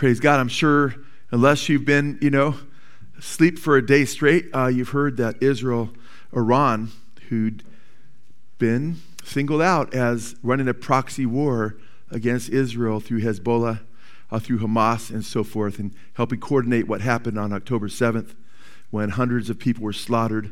Praise God. I'm sure unless you've been, asleep for a day straight, you've heard that Iran, who'd been singled out as running a proxy war against Israel through Hezbollah, through Hamas and so forth, and helping coordinate what happened on October 7th when hundreds of people were slaughtered.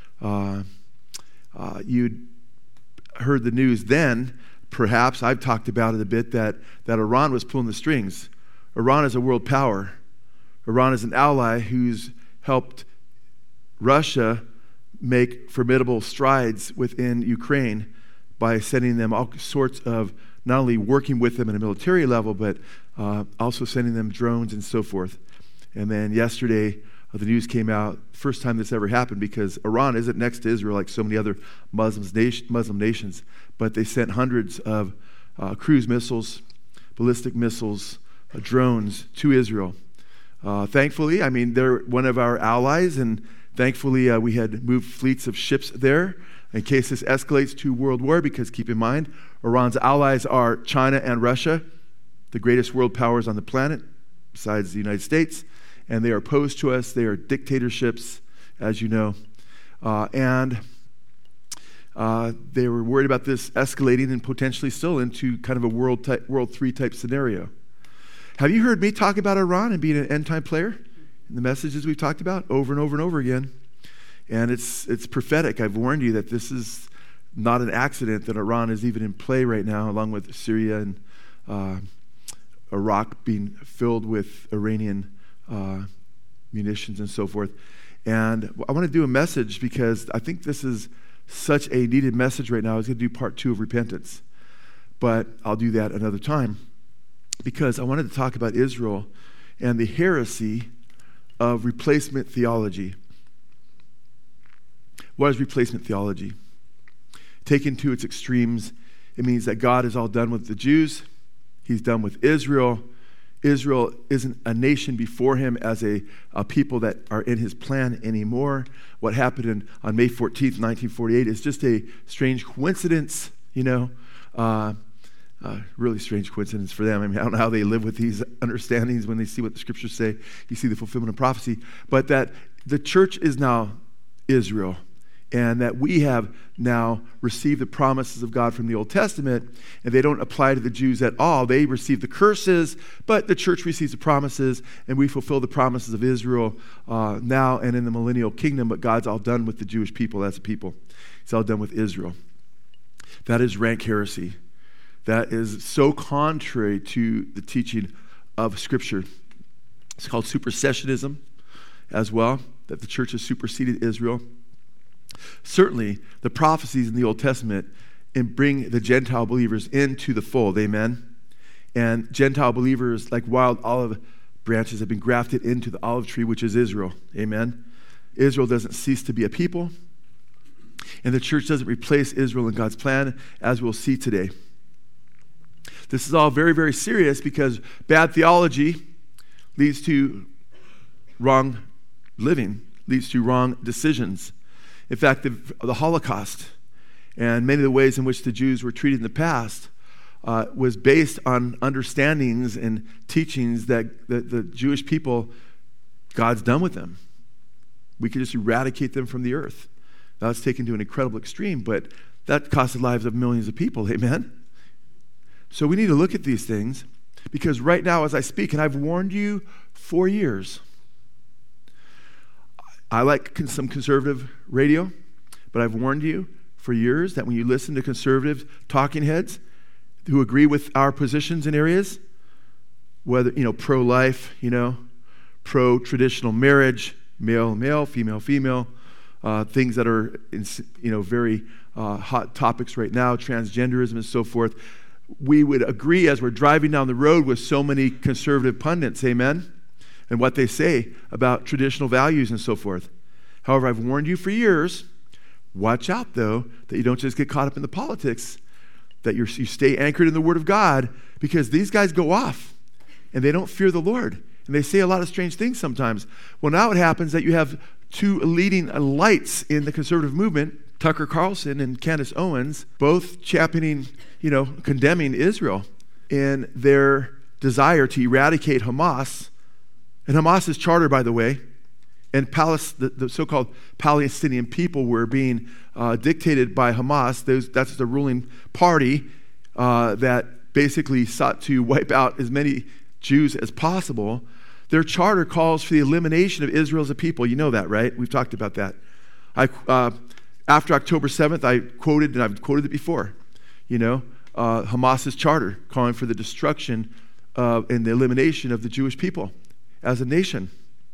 You'd heard the news then, perhaps, I've talked about it a bit, that Iran was pulling the strings. Iran is a world power. Iran is an ally who's helped Russia make formidable strides within Ukraine by sending them all sorts of, not only working with them at a military level, but also sending them drones and so forth. And then yesterday, the news came out, first time this ever happened, because Iran isn't next to Israel like so many other Muslim nations, but they sent hundreds of cruise missiles, ballistic missiles, drones to Israel. Thankfully, they're one of our allies, and thankfully we had moved fleets of ships there in case this escalates to world war, because keep in mind, Iran's allies are China and Russia, the greatest world powers on the planet, besides the United States, and they are opposed to us. They are dictatorships, as you know, and they were worried about this escalating and potentially still into kind of a World 3 type scenario. Have you heard me talk about Iran and being an end-time player in the messages we've talked about over and over and over again? And it's prophetic. I've warned you that this is not an accident that Iran is even in play right now, along with Syria and Iraq being filled with Iranian munitions and so forth. And I want to do a message because I think this is such a needed message right now. I was going to do part 2 of repentance, but I'll do that another time, because I wanted to talk about Israel and the heresy of replacement theology. What is replacement theology? Taken to its extremes, it means that God is all done with the Jews. He's done with Israel. Israel isn't a nation before him as a people that are in his plan anymore. What happened on May 14th, 1948 is just a strange coincidence, really strange coincidence for them. I don't know how they live with these understandings when they see what the scriptures say. You see the fulfillment of prophecy. But that the church is now Israel, and that we have now received the promises of God from the Old Testament, and they don't apply to the Jews at all. They receive the curses, but the church receives the promises, and we fulfill the promises of Israel now and in the millennial kingdom, but God's all done with the Jewish people as a people. He's all done with Israel. That is rank heresy. That is so contrary to the teaching of Scripture. It's called supersessionism as well, that the church has superseded Israel. Certainly, the prophecies in the Old Testament bring the Gentile believers into the fold, amen? And Gentile believers, like wild olive branches, have been grafted into the olive tree, which is Israel, amen? Israel doesn't cease to be a people, and the church doesn't replace Israel in God's plan, as we'll see today. This is all very, very serious, because bad theology leads to wrong living, leads to wrong decisions. In fact, the Holocaust and many of the ways in which the Jews were treated in the past was based on understandings and teachings that the Jewish people, God's done with them. We could just eradicate them from the earth. Now it's taken to an incredible extreme, but that cost the lives of millions of people, amen? So we need to look at these things, because right now as I speak, and I've warned you for years, I like some conservative radio, but I've warned you for years that when you listen to conservative talking heads who agree with our positions in areas, whether, pro-life, pro-traditional marriage, male, female, things that are, very hot topics right now, transgenderism and so forth, we would agree as we're driving down the road with so many conservative pundits, amen? And what they say about traditional values and so forth. However, I've warned you for years, watch out though, that you don't just get caught up in the politics, that you stay anchored in the Word of God, because these guys go off and they don't fear the Lord. And they say a lot of strange things sometimes. Well, now it happens that you have two leading lights in the conservative movement, Tucker Carlson and Candace Owens, both championing, condemning Israel in their desire to eradicate Hamas, and Hamas's charter, by the way, and the so-called Palestinian people were being dictated by Hamas. That's the ruling party that basically sought to wipe out as many Jews as possible. Their charter calls for the elimination of Israel as a people. You know that, right? We've talked about that. After October 7th, I've quoted it before, Hamas's charter calling for the destruction and the elimination of the Jewish people as a nation.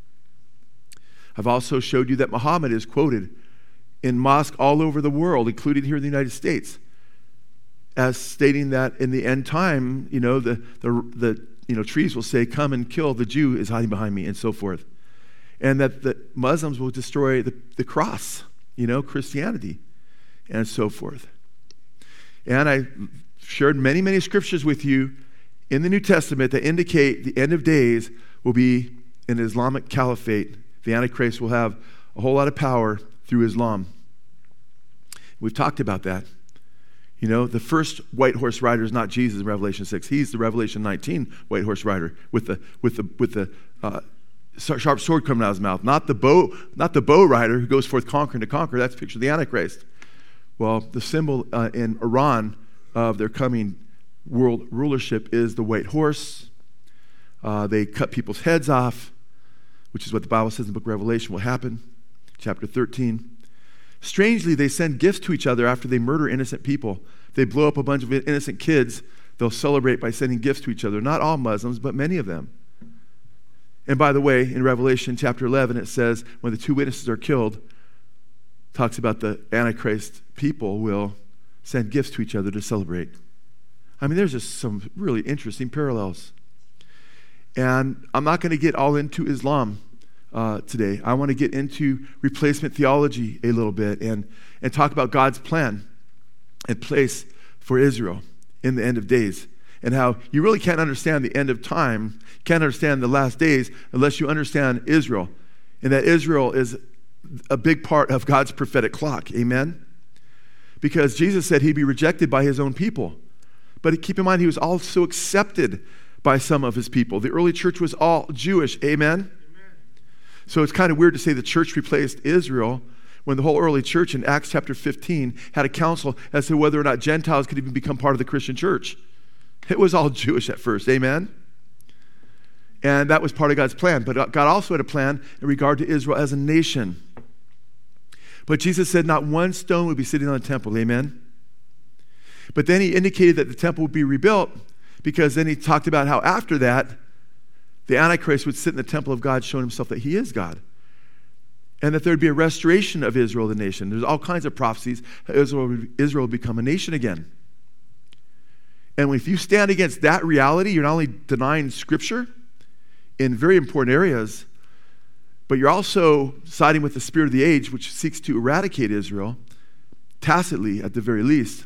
I've also showed you that Muhammad is quoted in mosques all over the world, including here in the United States, as stating that in the end time, the trees will say, "Come and kill, the Jew is hiding behind me," and so forth. And that the Muslims will destroy the cross, Christianity, and so forth. And I shared many, many scriptures with you in the New Testament that indicate the end of days will be an Islamic caliphate. The Antichrist will have a whole lot of power through Islam. We've talked about that. The first white horse rider is not Jesus in Revelation 6. He's the Revelation 19 white horse rider with the sharp sword coming out of his mouth. Not the bow rider who goes forth conquering to conquer. That's a picture of the Antichrist. Well, the symbol in Iran of their coming world rulership is the white horse. They cut people's heads off, which is what the Bible says in the book of Revelation will happen, chapter 13. Strangely, they send gifts to each other after they murder innocent people. They blow up a bunch of innocent kids. They'll celebrate by sending gifts to each other. Not all Muslims, but many of them. And by the way, in Revelation chapter 11, it says when the two witnesses are killed, talks about the Antichrist people will send gifts to each other to celebrate. I mean, there's just some really interesting parallels. And I'm not going to get all into Islam today. I want to get into replacement theology a little bit and talk about God's plan and place for Israel in the end of days, and how you really can't understand the end of time, can't understand the last days unless you understand Israel, and that Israel is a big part of God's prophetic clock. Amen? Because Jesus said he'd be rejected by his own people. But keep in mind, he was also accepted by some of his people. The early church was all Jewish. Amen? So it's kind of weird to say the church replaced Israel when the whole early church in Acts chapter 15 had a council as to whether or not Gentiles could even become part of the Christian church. It was all Jewish at first. Amen? And that was part of God's plan. But God also had a plan in regard to Israel as a nation. But Jesus said not one stone would be sitting on the temple. Amen? But then he indicated that the temple would be rebuilt, because then he talked about how after that, the Antichrist would sit in the temple of God showing himself that he is God. And that there would be a restoration of Israel, the nation. There's all kinds of prophecies how Israel would become a nation again. And if you stand against that reality, you're not only denying Scripture in very important areas, but you're also siding with the spirit of the age, which seeks to eradicate Israel, tacitly at the very least.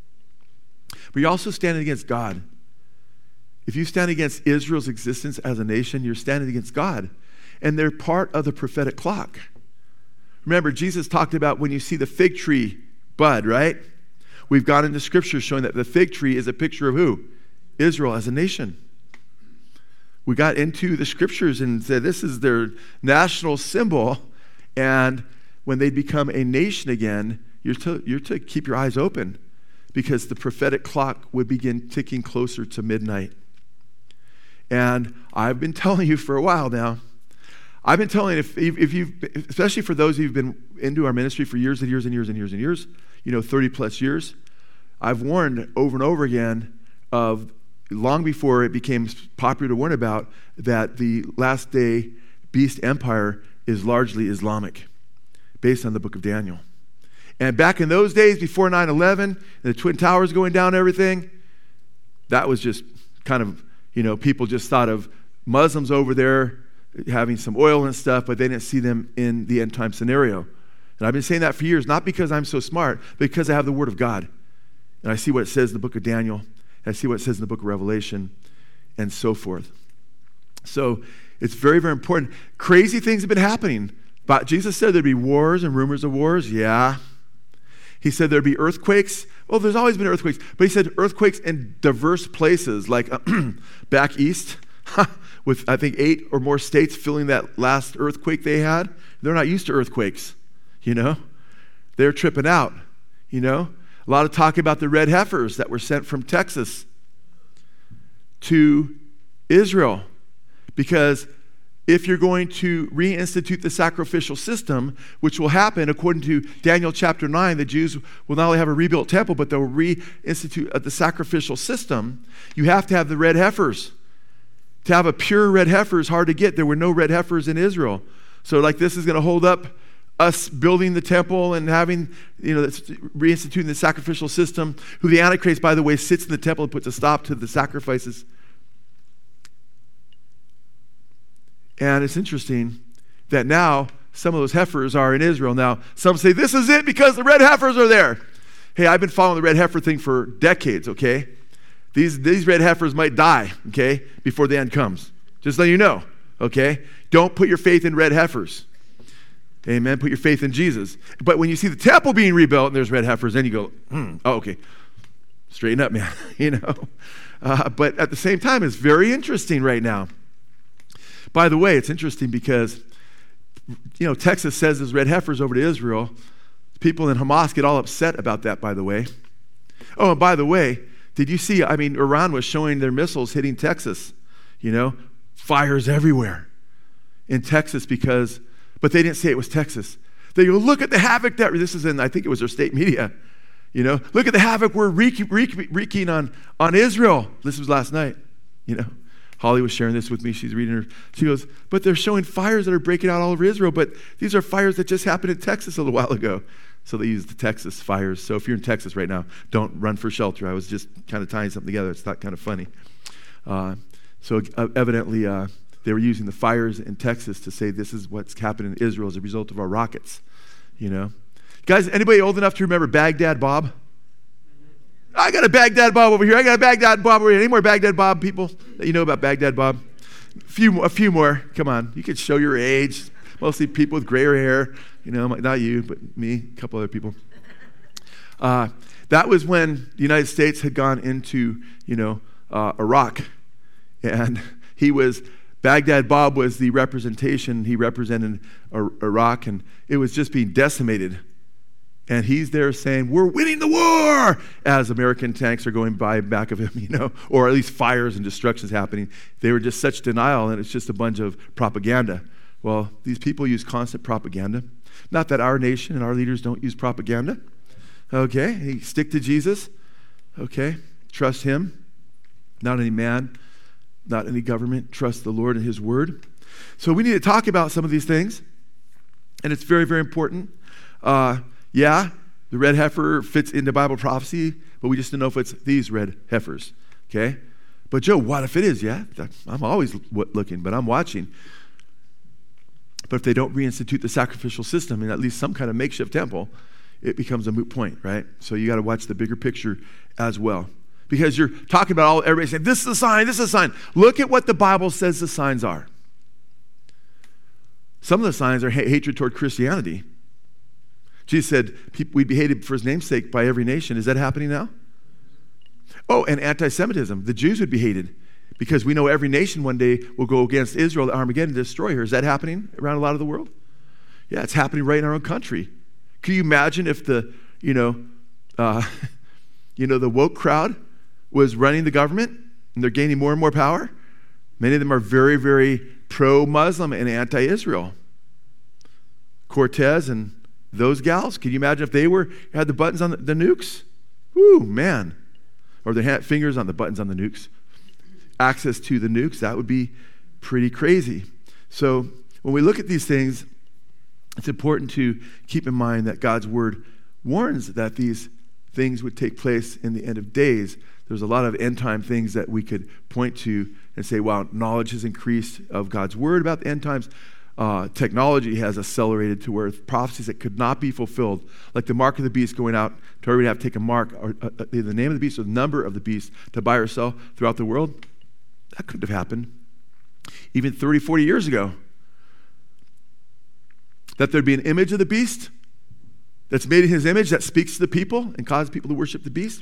But you're also standing against God. If you stand against Israel's existence as a nation, you're standing against God. And they're part of the prophetic clock. Remember, Jesus talked about when you see the fig tree bud, right? We've gone into Scripture showing that the fig tree is a picture of who? Israel as a nation. We got into the Scriptures and said this is their national symbol. And when they become a nation again, you're to keep your eyes open, because the prophetic clock would begin ticking closer to midnight. And I've been telling you for a while now. I've been telling you, especially for those who've been into our ministry for years and years and years and years and years, 30 plus years, I've warned over and over again of, long before it became popular to warn about, that the last day beast empire is largely Islamic, based on the book of Daniel. And back in those days, before 9/11, and the Twin Towers going down and everything, that was just kind of, people just thought of Muslims over there having some oil and stuff, but they didn't see them in the end time scenario. And I've been saying that for years, not because I'm so smart, but because I have the Word of God. And I see what it says in the book of Daniel, and I see what it says in the book of Revelation, and so forth. So it's very, very important. Crazy things have been happening. But Jesus said there'd be wars and rumors of wars. Yeah. He said there'd be earthquakes. Well, there's always been earthquakes, but he said earthquakes in diverse places, like back east, with I think 8 or more states feeling that last earthquake they had. They're not used to earthquakes, They're tripping out, A lot of talk about the red heifers that were sent from Texas to Israel, because if you're going to reinstitute the sacrificial system, which will happen according to Daniel chapter 9, the Jews will not only have a rebuilt temple, but they'll reinstitute the sacrificial system. You have to have the red heifers. To have a pure red heifer is hard to get. There were no red heifers in Israel. So this is going to hold up us building the temple and having, reinstituting the sacrificial system, who the Antichrist, by the way, sits in the temple and puts a stop to the sacrifices. And it's interesting that now some of those heifers are in Israel. Now, some say this is it because the red heifers are there. Hey, I've been following the red heifer thing for decades, okay? These red heifers might die, okay, before the end comes. Just so you know, okay? Don't put your faith in red heifers. Amen. Put your faith in Jesus. But when you see the temple being rebuilt and there's red heifers, then you go, okay, straighten up, man, But at the same time, it's very interesting right now. By the way, it's interesting because, Texas says there's red heifers over to Israel. People in Hamas get all upset about that, by the way. Oh, and by the way, did you see, Iran was showing their missiles hitting Texas, fires everywhere in Texas but they didn't say it was Texas. They go, look at the havoc this is in, I think it was their state media, look at the havoc we're wreaking on Israel. This was last night, Holly was sharing this with me. She's reading her. She goes, but they're showing fires that are breaking out all over Israel, but these are fires that just happened in Texas a little while ago. So they use the Texas fires. So if you're in Texas right now, don't run for shelter. I was just kind of tying something together. It's not kind of funny. So evidently they were using the fires in Texas to say this is what's happening in Israel as a result of our rockets. Guys, anybody old enough to remember Baghdad Bob? I got a Baghdad Bob over here. I got a Baghdad Bob over here. Any more Baghdad Bob people that you know about Baghdad Bob? A few more. Come on. You could show your age. Mostly people with grayer hair. Not you, but me, a couple other people. That was when the United States had gone into, Iraq. And Baghdad Bob was the representation. He represented Iraq, and it was just being decimated. And he's there saying, we're winning the war, as American tanks are going by back of him, or at least fires and destruction's happening. They were just such denial, and it's just a bunch of propaganda. Well, these people use constant propaganda. Not that our nation and our leaders don't use propaganda. Okay, stick to Jesus. Okay, trust him. Not any man, not any government. Trust the Lord and his word. So we need to talk about some of these things, and it's very, very important. Yeah, the red heifer fits into Bible prophecy, but we just don't know if it's these red heifers, okay? But Joe, what if it is? Yeah, I'm always looking, but I'm watching. But if they don't reinstitute the sacrificial system in at least some kind of makeshift temple, it becomes a moot point, right? So you got to watch the bigger picture as well. Because you're talking about everybody saying, this is a sign, this is a sign. Look at what the Bible says the signs are. Some of the signs are hatred toward Christianity. Jesus said, we'd be hated for his name's sake by every nation. Is that happening now? Oh, and anti-Semitism. The Jews would be hated because we know every nation one day will go against Israel at Armageddon to destroy her. Is that happening around a lot of the world? Yeah, it's happening right in our own country. Can you imagine if the woke crowd was running the government and they're gaining more and more power? Many of them are very, very pro-Muslim and anti-Israel. Cortez and those gals, can you imagine if they had the buttons on the nukes? Woo, man. Or their fingers on the buttons on the nukes. Access to the nukes, that would be pretty crazy. So when we look at these things, it's important to keep in mind that God's word warns that these things would take place in the end of days. There's a lot of end time things that we could point to and say, wow, knowledge has increased of God's word about the end times. Technology has accelerated to where prophecies that could not be fulfilled, like the mark of the beast going out to everybody have to take a mark, or the name of the beast or the number of the beast to buy or sell throughout the world, that couldn't have happened even 30, 40 years ago. That there'd be an image of the beast, that's made in his image that speaks to the people and causes people to worship the beast.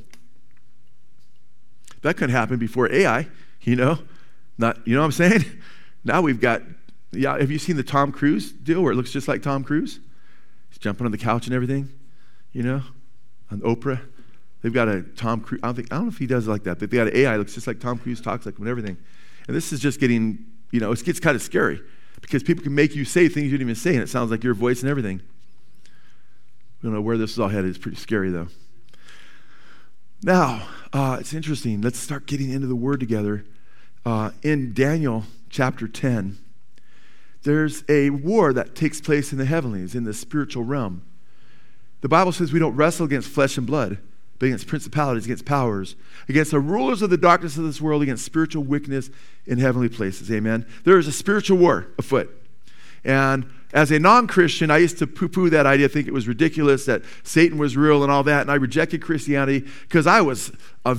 That couldn't happen before AI, you know what I'm saying? Now we've got, have you seen the Tom Cruise deal where it looks just like Tom Cruise? He's jumping on the couch and everything, on Oprah. They've got a Tom Cruise, I don't know if he does it like that, but they got an AI that looks just like Tom Cruise, talks like him and everything. And this is just getting, it gets kind of scary because people can make you say things you didn't even say and it sounds like your voice and everything. We don't know where this is all headed. It's pretty scary though. Now, it's interesting. Let's start getting into the Word together. In Daniel chapter 10, there's a war that takes place in the heavenlies, in the spiritual realm. The Bible says we don't wrestle against flesh and blood, but against principalities, against powers, against the rulers of the darkness of this world, against spiritual wickedness in heavenly places. Amen. There is a spiritual war afoot. And as a non-Christian, I used to poo-poo that idea, think it was ridiculous, that Satan was real and all that, and I rejected Christianity because I was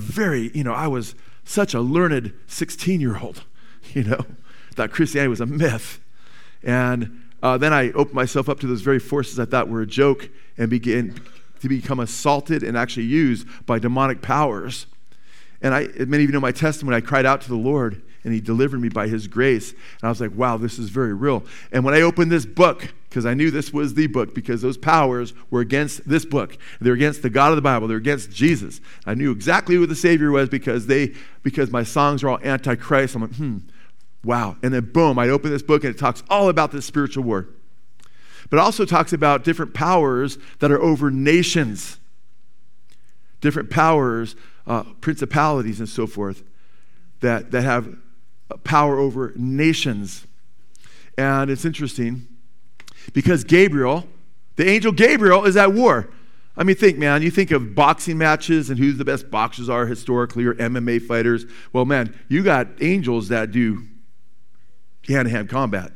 I was such a learned 16-year-old, thought Christianity was a myth. And then I opened myself up to those very forces I thought were a joke and began to become assaulted and actually used by demonic powers. And many of you know my testimony, I cried out to the Lord and he delivered me by his grace. And I was like, wow, this is very real. And when I opened this book, because I knew this was the book, because those powers were against this book. They're against the God of the Bible. They're against Jesus. I knew exactly who the Savior was because my songs are all anti-Christ. I'm like, wow. And then boom, I open this book and it talks all about this spiritual war. But it also talks about different powers that are over nations. Different powers, principalities and so forth that have power over nations. And it's interesting because Gabriel, the angel Gabriel, is at war. I mean, you think of boxing matches and who the best boxers are historically or MMA fighters. Well, man, you got angels that do hand-to-hand combat.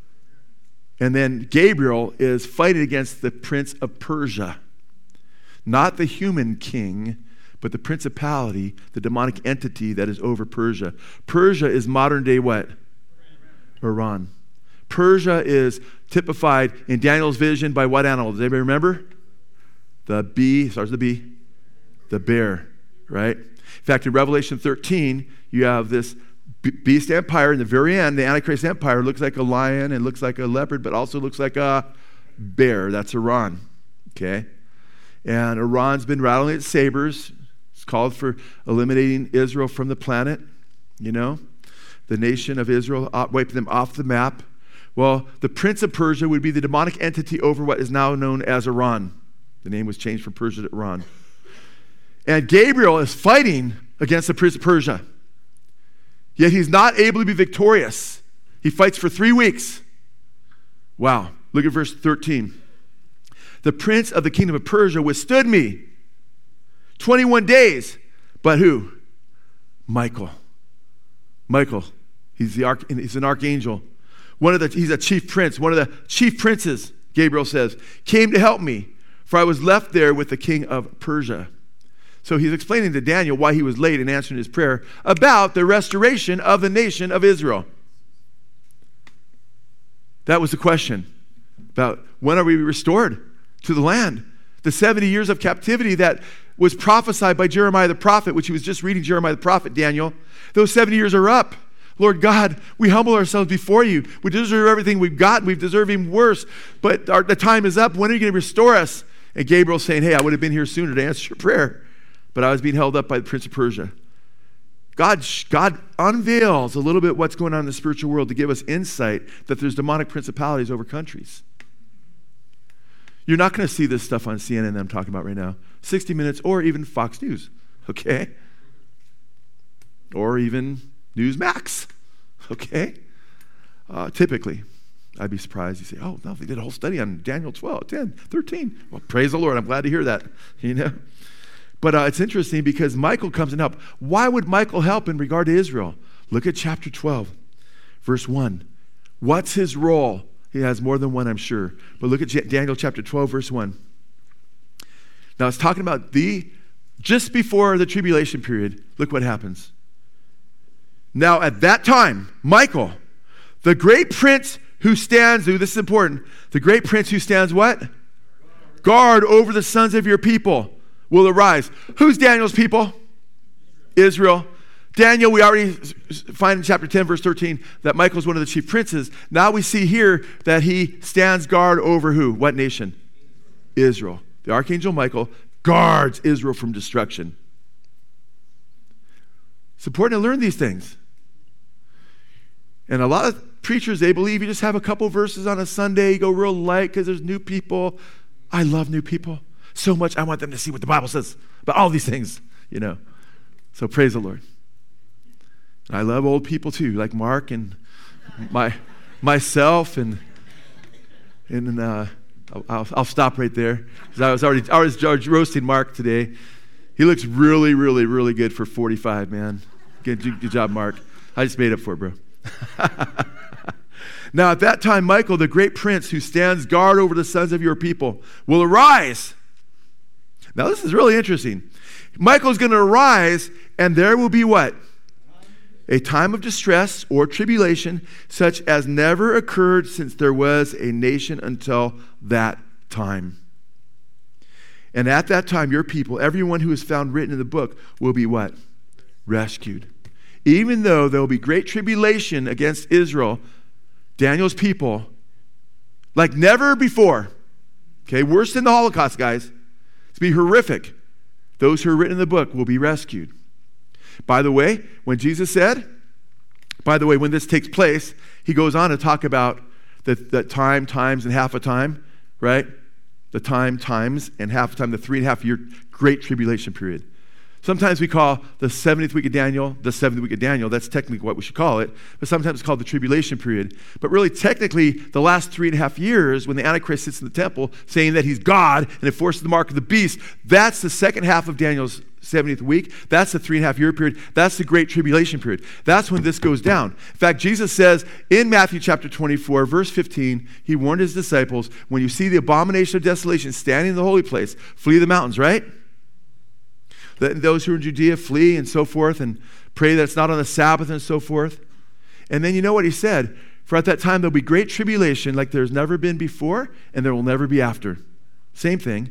And then Gabriel is fighting against the prince of Persia. Not the human king, but the principality, the demonic entity that is over Persia. Persia is modern day what? Iran. Persia is typified in Daniel's vision by what animal? Does anybody remember? The bee, starts with the B. The bear, right? In fact, in Revelation 13, you have this beast empire. In the very end, the Antichrist empire looks like a lion and looks like a leopard, but also looks like a bear. That's Iran, okay? And Iran's been rattling its sabers. It's called for eliminating Israel from the planet, the nation of Israel, wiping them off the map. Well, the prince of Persia would be the demonic entity over what is now known as Iran. The name was changed from Persia to Iran. And Gabriel is fighting against the prince of Persia. Yet he's not able to be victorious. He fights for 3 weeks. Wow. Look at verse 13. The prince of the kingdom of Persia withstood me 21 days. But who? Michael. He's an archangel. He's a chief prince. One of the chief princes, Gabriel says, came to help me, for I was left there with the king of Persia. So he's explaining to Daniel why he was late in answering his prayer about the restoration of the nation of Israel. That was the question. About when are we restored to the land? The 70 years of captivity that was prophesied by Jeremiah the prophet, which he was just reading Jeremiah the prophet, Daniel. Those 70 years are up. Lord God, we humble ourselves before you. We deserve everything we've got. We've deserved even worse. But the time is up. When are you going to restore us? And Gabriel's saying, hey, I would have been here sooner to answer your prayer. But I was being held up by the prince of Persia. God unveils a little bit what's going on in the spiritual world to give us insight that there's demonic principalities over countries. You're not going to see this stuff on CNN that I'm talking about right now. 60 Minutes or even Fox News, okay? Or even Newsmax, okay? Typically, I'd be surprised. You say, oh, no, they did a whole study on Daniel 12, 10, 13. Well, praise the Lord. I'm glad to hear that, But it's interesting because Michael comes and helps. Why would Michael help in regard to Israel? Look at chapter 12, verse 1. What's his role? He has more than one, I'm sure. But look at Daniel chapter 12, verse 1. Now it's talking about just before the tribulation period. Look what happens. Now at that time, Michael, the great prince who stands, this is important, the great prince who stands what? guard over the sons of your people will arise. Who's Daniel's people? Israel. Daniel, we already find in chapter 10, verse 13, that Michael's one of the chief princes. Now we see here that he stands guard over who? What nation? Israel. The archangel Michael guards Israel from destruction. It's important to learn these things. And a lot of preachers, they believe you just have a couple verses on a Sunday, you go real light because there's new people. I love new people so much. I want them to see what the Bible says about all these things, you know. So praise the Lord. And I love old people too, like Mark and myself, and I'll stop right there because I was roasting Mark today. He looks really, really, really good for 45, man. Good job, Mark. I just made up for it, bro. Now, at that time, Michael, the great prince who stands guard over the sons of your people, will arise. Now, this is really interesting. Michael's going to arise, and there will be what? A time of distress or tribulation, such as never occurred since there was a nation until that time. And at that time, your people, everyone who is found written in the book, will be what? Rescued. Even though there will be great tribulation against Israel, Daniel's people, like never before. Okay, worse than the Holocaust, guys. It's be horrific. Those who are written in the book will be rescued. By the way, when Jesus said, when this takes place, he goes on to talk about the time, times, and half a time, right? The time, times, and half a time, the 3.5 year great tribulation period. Sometimes we call the 70th week of Daniel the 7th week of Daniel. That's technically what we should call it. But sometimes it's called the tribulation period. But really, technically, the last 3.5 years when the Antichrist sits in the temple saying that he's God and enforces the mark of the beast, that's the second half of Daniel's 70th week. That's the 3.5 year period. That's the great tribulation period. That's when this goes down. In fact, Jesus says in Matthew chapter 24, verse 15, he warned his disciples, when you see the abomination of desolation standing in the holy place, flee the mountains, right? Those who are in Judea flee and so forth, and pray that it's not on the Sabbath and so forth. And then you know what he said? For at that time there'll be great tribulation like there's never been before, and there will never be after. Same thing.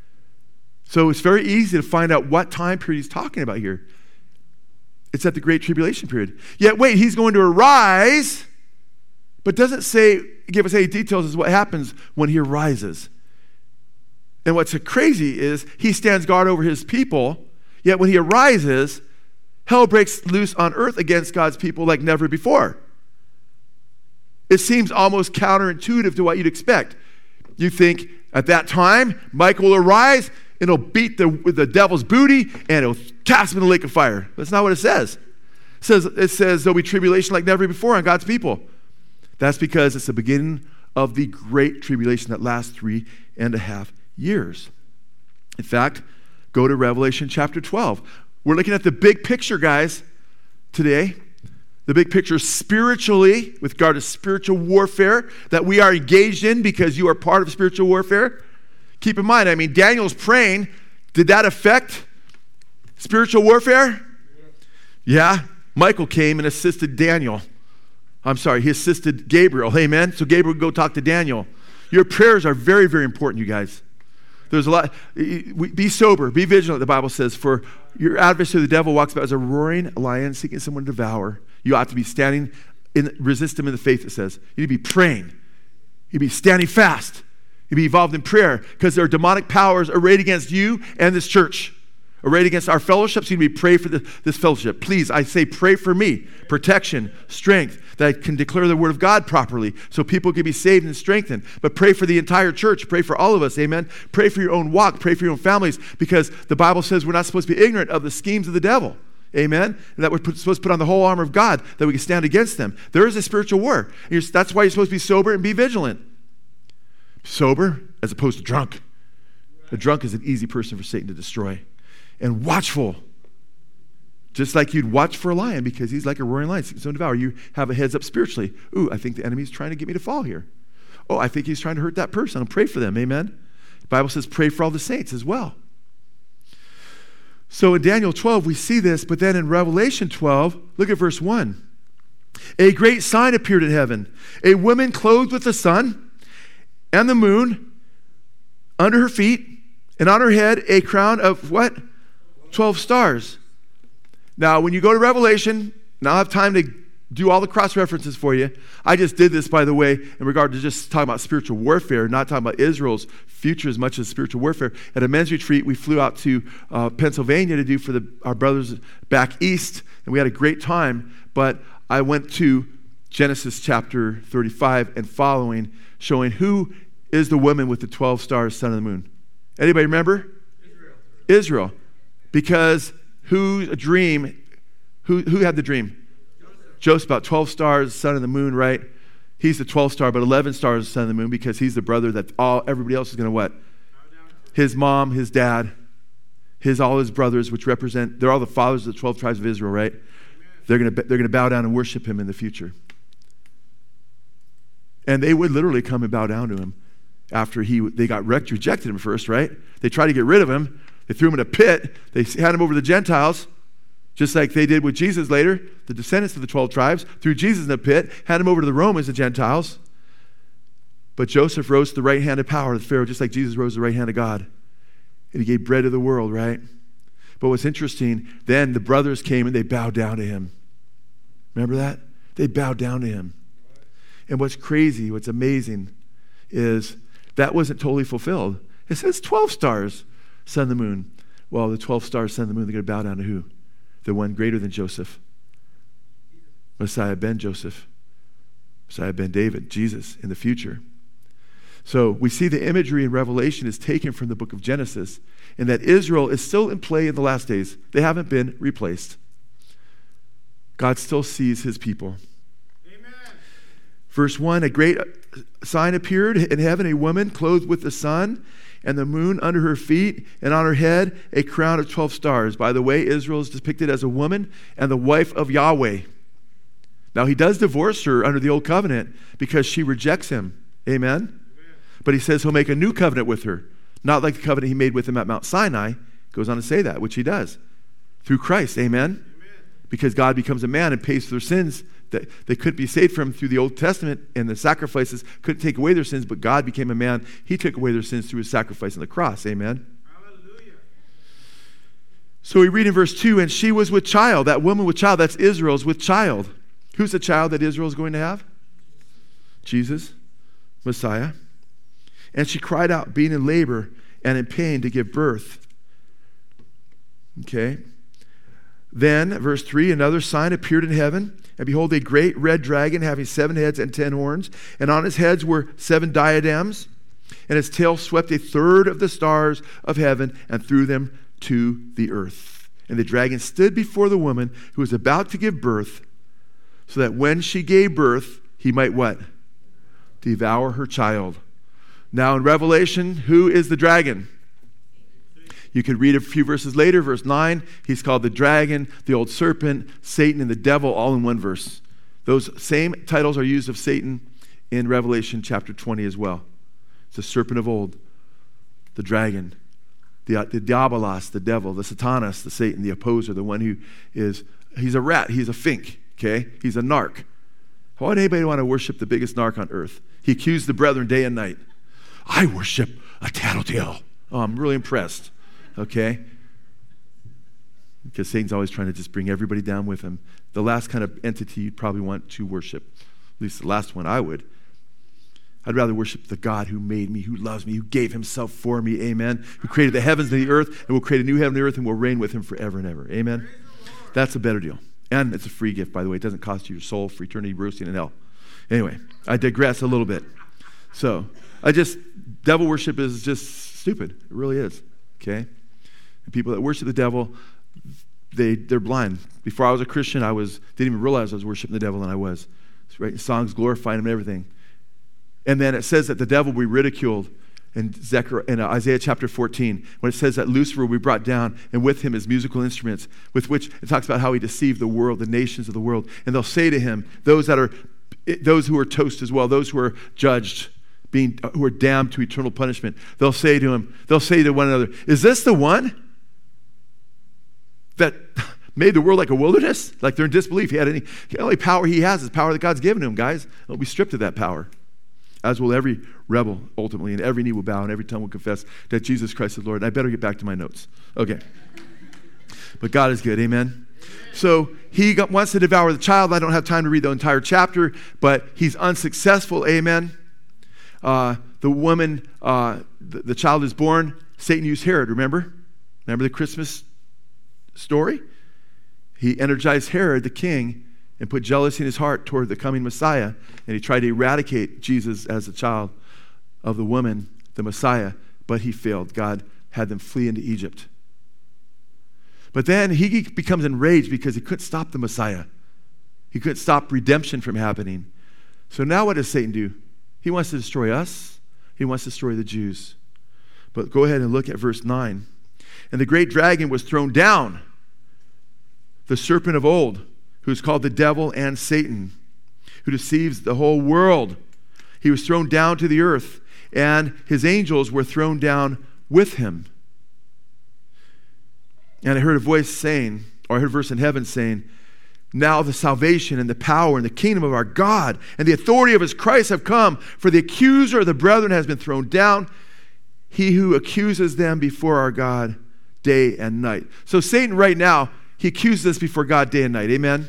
So it's very easy to find out what time period he's talking about here. It's at the great tribulation period. Yet wait, he's going to arise, but doesn't give us any details as to what happens when he arises. And what's crazy is he stands guard over his people, yet when he arises, hell breaks loose on earth against God's people like never before. It seems almost counterintuitive to what you'd expect. You think at that time, Michael will arise, and he'll beat the devil's booty, and he'll cast him in the lake of fire. That's not what it says. It says there'll be tribulation like never before on God's people. That's because it's the beginning of the great tribulation that lasts 3.5 years. In fact, go to Revelation chapter 12. We're looking at the big picture, guys, today. The big picture spiritually, with regard to spiritual warfare that we are engaged in because you are part of spiritual warfare. Keep in mind, Daniel's praying. Did that affect spiritual warfare? Yeah. Michael came and assisted Daniel. He assisted Gabriel. Amen. So Gabriel would go talk to Daniel. Your prayers are very, very important, you guys. There's a lot. Be sober, be vigilant, the Bible says, for your adversary, the devil, walks about as a roaring lion seeking someone to devour. You ought to be standing, resist him in the faith, it says. You need to be praying. You need to be standing fast. You need to be involved in prayer because there are demonic powers arrayed against you and this church, arrayed against our fellowships. You need to be pray for this fellowship. Please, I say pray for me. Protection, strength, that I can declare the word of God properly so people can be saved and strengthened. But pray for the entire church. Pray for all of us. Amen. Pray for your own walk. Pray for your own families because the Bible says we're not supposed to be ignorant of the schemes of the devil. Amen. And that we're supposed to put on the whole armor of God that we can stand against them. There is a spiritual war. That's why you're supposed to be sober and be vigilant. Sober as opposed to drunk. A drunk is an easy person for Satan to destroy. And watchful. Just like you'd watch for a lion because he's like a roaring lion, seeking someone to devour. You have a heads up spiritually. Ooh, I think the enemy's trying to get me to fall here. Oh, I think he's trying to hurt that person. I'll pray for them. Amen. The Bible says pray for all the saints as well. So in Daniel 12, we see this, but then in Revelation 12, look at verse 1. A great sign appeared in heaven. A woman clothed with the sun and the moon under her feet, and on her head a crown of what? 12 stars. Now, when you go to Revelation, now I have time to do all the cross references for you. I just did this, by the way, in regard to just talking about spiritual warfare, not talking about Israel's future as much as spiritual warfare. At a men's retreat, we flew out to Pennsylvania to do for our brothers back east, and we had a great time. But I went to Genesis chapter 35 and following, showing who is the woman with the 12 stars, sun, and the moon. Anybody remember? Israel. Because who had the dream? Joseph, about 12 stars, sun and the moon, right? He's the 12th star, but 11 stars, sun and the moon, because he's the brother that everybody else is going to what? His mom, his dad, all his brothers, which represent, they're all the fathers of the 12 tribes of Israel, right? They're going to bow down and worship him in the future. And they would literally come and bow down to him after they rejected him first, right? They tried to get rid of him. They threw him in a pit. They had him over to the Gentiles, just like they did with Jesus later. The descendants of the 12 tribes threw Jesus in a pit, had him over to the Romans, the Gentiles. But Joseph rose to the right hand of power of the Pharaoh, just like Jesus rose to the right hand of God. And he gave bread to the world, right? But what's interesting, then the brothers came and they bowed down to him. Remember that? They bowed down to him. And what's crazy, what's amazing, is that wasn't totally fulfilled. It says 12 stars, sun and the moon. Well, the 12 stars, sun and the moon, they're going to bow down to who? The one greater than Joseph. Messiah ben Joseph. Messiah ben David. Jesus in the future. So we see the imagery in Revelation is taken from the book of Genesis, and that Israel is still in play in the last days. They haven't been replaced. God still sees his people. Amen. Verse 1, a great sign appeared in heaven, a woman clothed with the sun and the moon under her feet, and on her head a crown of 12 stars. By the way, Israel is depicted as a woman and the wife of Yahweh. Now, he does divorce her under the old covenant because she rejects him. Amen? But he says he'll make a new covenant with her, not like the covenant he made with him at Mount Sinai. Goes on to say that, which he does, through Christ. Amen? Because God becomes a man and pays for their sins that they couldn't be saved from through the Old Testament, and the sacrifices couldn't take away their sins, but God became a man. He took away their sins through his sacrifice on the cross. Amen? Hallelujah. So we read in verse 2, and she was with child. That woman with child, that's Israel's with child. Who's the child that Israel is going to have? Jesus, Messiah. And she cried out, being in labor and in pain to give birth. Okay. Then, verse 3, another sign appeared in heaven, and behold, a great red dragon having 7 heads and 10 horns, and on his heads were 7 diadems, and his tail swept a third of the stars of heaven and threw them to the earth. And the dragon stood before the woman who was about to give birth, so that when she gave birth, he might what? Devour her child. Now in Revelation, who is the dragon? You could read a few verses later, verse 9. He's called the dragon, the old serpent, Satan, and the devil, all in one verse. Those same titles are used of Satan in Revelation chapter 20 as well. It's the serpent of old, the dragon, the diabolos, the devil, the satanas, the Satan, the opposer, the one who he's a rat, he's a fink, okay? He's a narc. Why would anybody want to worship the biggest narc on earth? He accused the brethren day and night. I worship a tattletale. Oh, I'm really impressed. Okay? Because Satan's always trying to just bring everybody down with him. The last kind of entity you'd probably want to worship, at least the last one I would. I'd rather worship the God who made me, who loves me, who gave himself for me, amen, who created the heavens and the earth, and will create a new heaven and earth, and will reign with him forever and ever, amen? That's a better deal. And it's a free gift, by the way. It doesn't cost you your soul for eternity roasting in hell. Anyway, I digress a little bit. So, devil worship is just stupid. It really is, okay? And people that worship the devil, they're blind. Before I was a Christian, didn't even realize I was worshiping the devil, and I was. Writing songs glorifying him and everything. And then it says that the devil will be ridiculed in Isaiah chapter 14, when it says that Lucifer will be brought down, and with him his musical instruments, with which it talks about how he deceived the world, the nations of the world. And they'll say to him, those who are toast as well, those who are judged, who are damned to eternal punishment, they'll say to one another, is this the one that made the world like a wilderness? Like they're in disbelief. The only power he has is power that God's given him, guys. Don't be stripped of that power. as will every rebel ultimately, and every knee will bow and every tongue will confess that Jesus Christ is Lord. And I better get back to my notes. Okay. But God is good, amen? So he wants to devour the child. I don't have time to read the entire chapter, but he's unsuccessful, amen? The woman, the child is born. Satan used Herod, remember? Remember the Christmas story? He energized Herod, the king, and put jealousy in his heart toward the coming Messiah, and he tried to eradicate Jesus as a child of the woman, the Messiah, but he failed. God had them flee into Egypt. But then he becomes enraged because he couldn't stop the Messiah. He couldn't stop redemption from happening. So now what does Satan do? He wants to destroy us. He wants to destroy the Jews. But go ahead and look at verse 9. And the great dragon was thrown down, the serpent of old, who is called the devil and Satan, who deceives the whole world. He was thrown down to the earth, and his angels were thrown down with him. And I heard a voice saying, or I heard a verse in heaven saying, now the salvation and the power and the kingdom of our God and the authority of his Christ have come, for the accuser of the brethren has been thrown down, he who accuses them before our God day and night. So Satan right now, he accuses us before God day and night. Amen?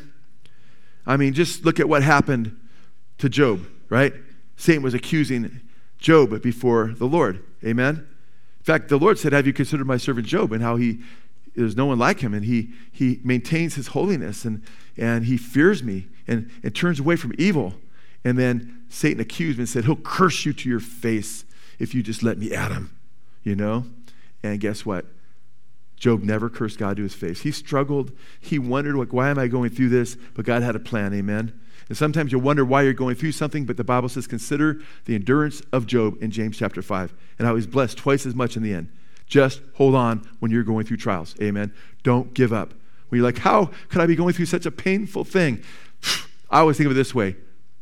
I mean, just look at what happened to Job, right? Satan was accusing Job before the Lord. Amen? In fact, the Lord said, have you considered my servant Job, and how there's no one like him, and he maintains his holiness, and he fears me and turns away from evil. And then Satan accused him and said, he'll curse you to your face if you just let me at him, you know? And guess what? Job never cursed God to his face. He struggled. He wondered, like, why am I going through this? But God had a plan, amen? And sometimes you'll wonder why you're going through something, but the Bible says, consider the endurance of Job in James chapter 5, and how he's blessed twice as much in the end. Just hold on when you're going through trials, amen? Don't give up. When you're like, how could I be going through such a painful thing? I always think of it this way.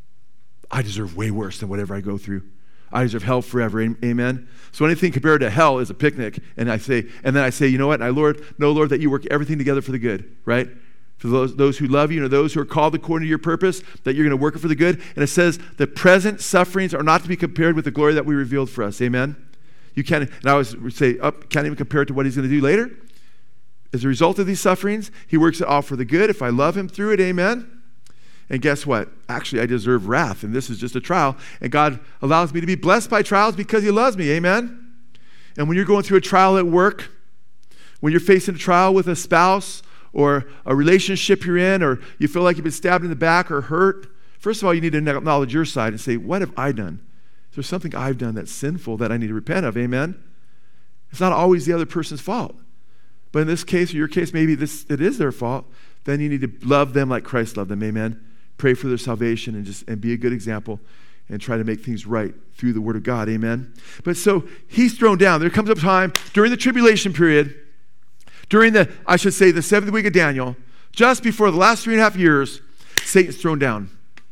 I deserve way worse than whatever I go through. I deserve hell forever, amen? So anything compared to hell is a picnic. And then I say, you know what? Lord, that you work everything together for the good, right? For those who love you and those who are called according to your purpose, that you're going to work it for the good. And it says the present sufferings are not to be compared with the glory that we revealed for us, amen? You can't, and I always say, can't even compare it to what he's going to do later. As a result of these sufferings, he works it all for the good. If I love him through it, amen? And guess what? Actually, I deserve wrath, and this is just a trial. And God allows me to be blessed by trials because he loves me, amen? And when you're going through a trial at work, when you're facing a trial with a spouse or a relationship you're in, or you feel like you've been stabbed in the back or hurt, first of all, you need to acknowledge your side and say, what have I done? Is there something I've done that's sinful that I need to repent of, amen? It's not always the other person's fault. But in this case, or your case, maybe it is their fault. Then you need to love them like Christ loved them, amen? Pray for their salvation and be a good example and try to make things right through the word of God, amen? But so he's thrown down. There comes a time during the tribulation period, during the 7th week of Daniel, just before the last 3.5 years, Satan's thrown down.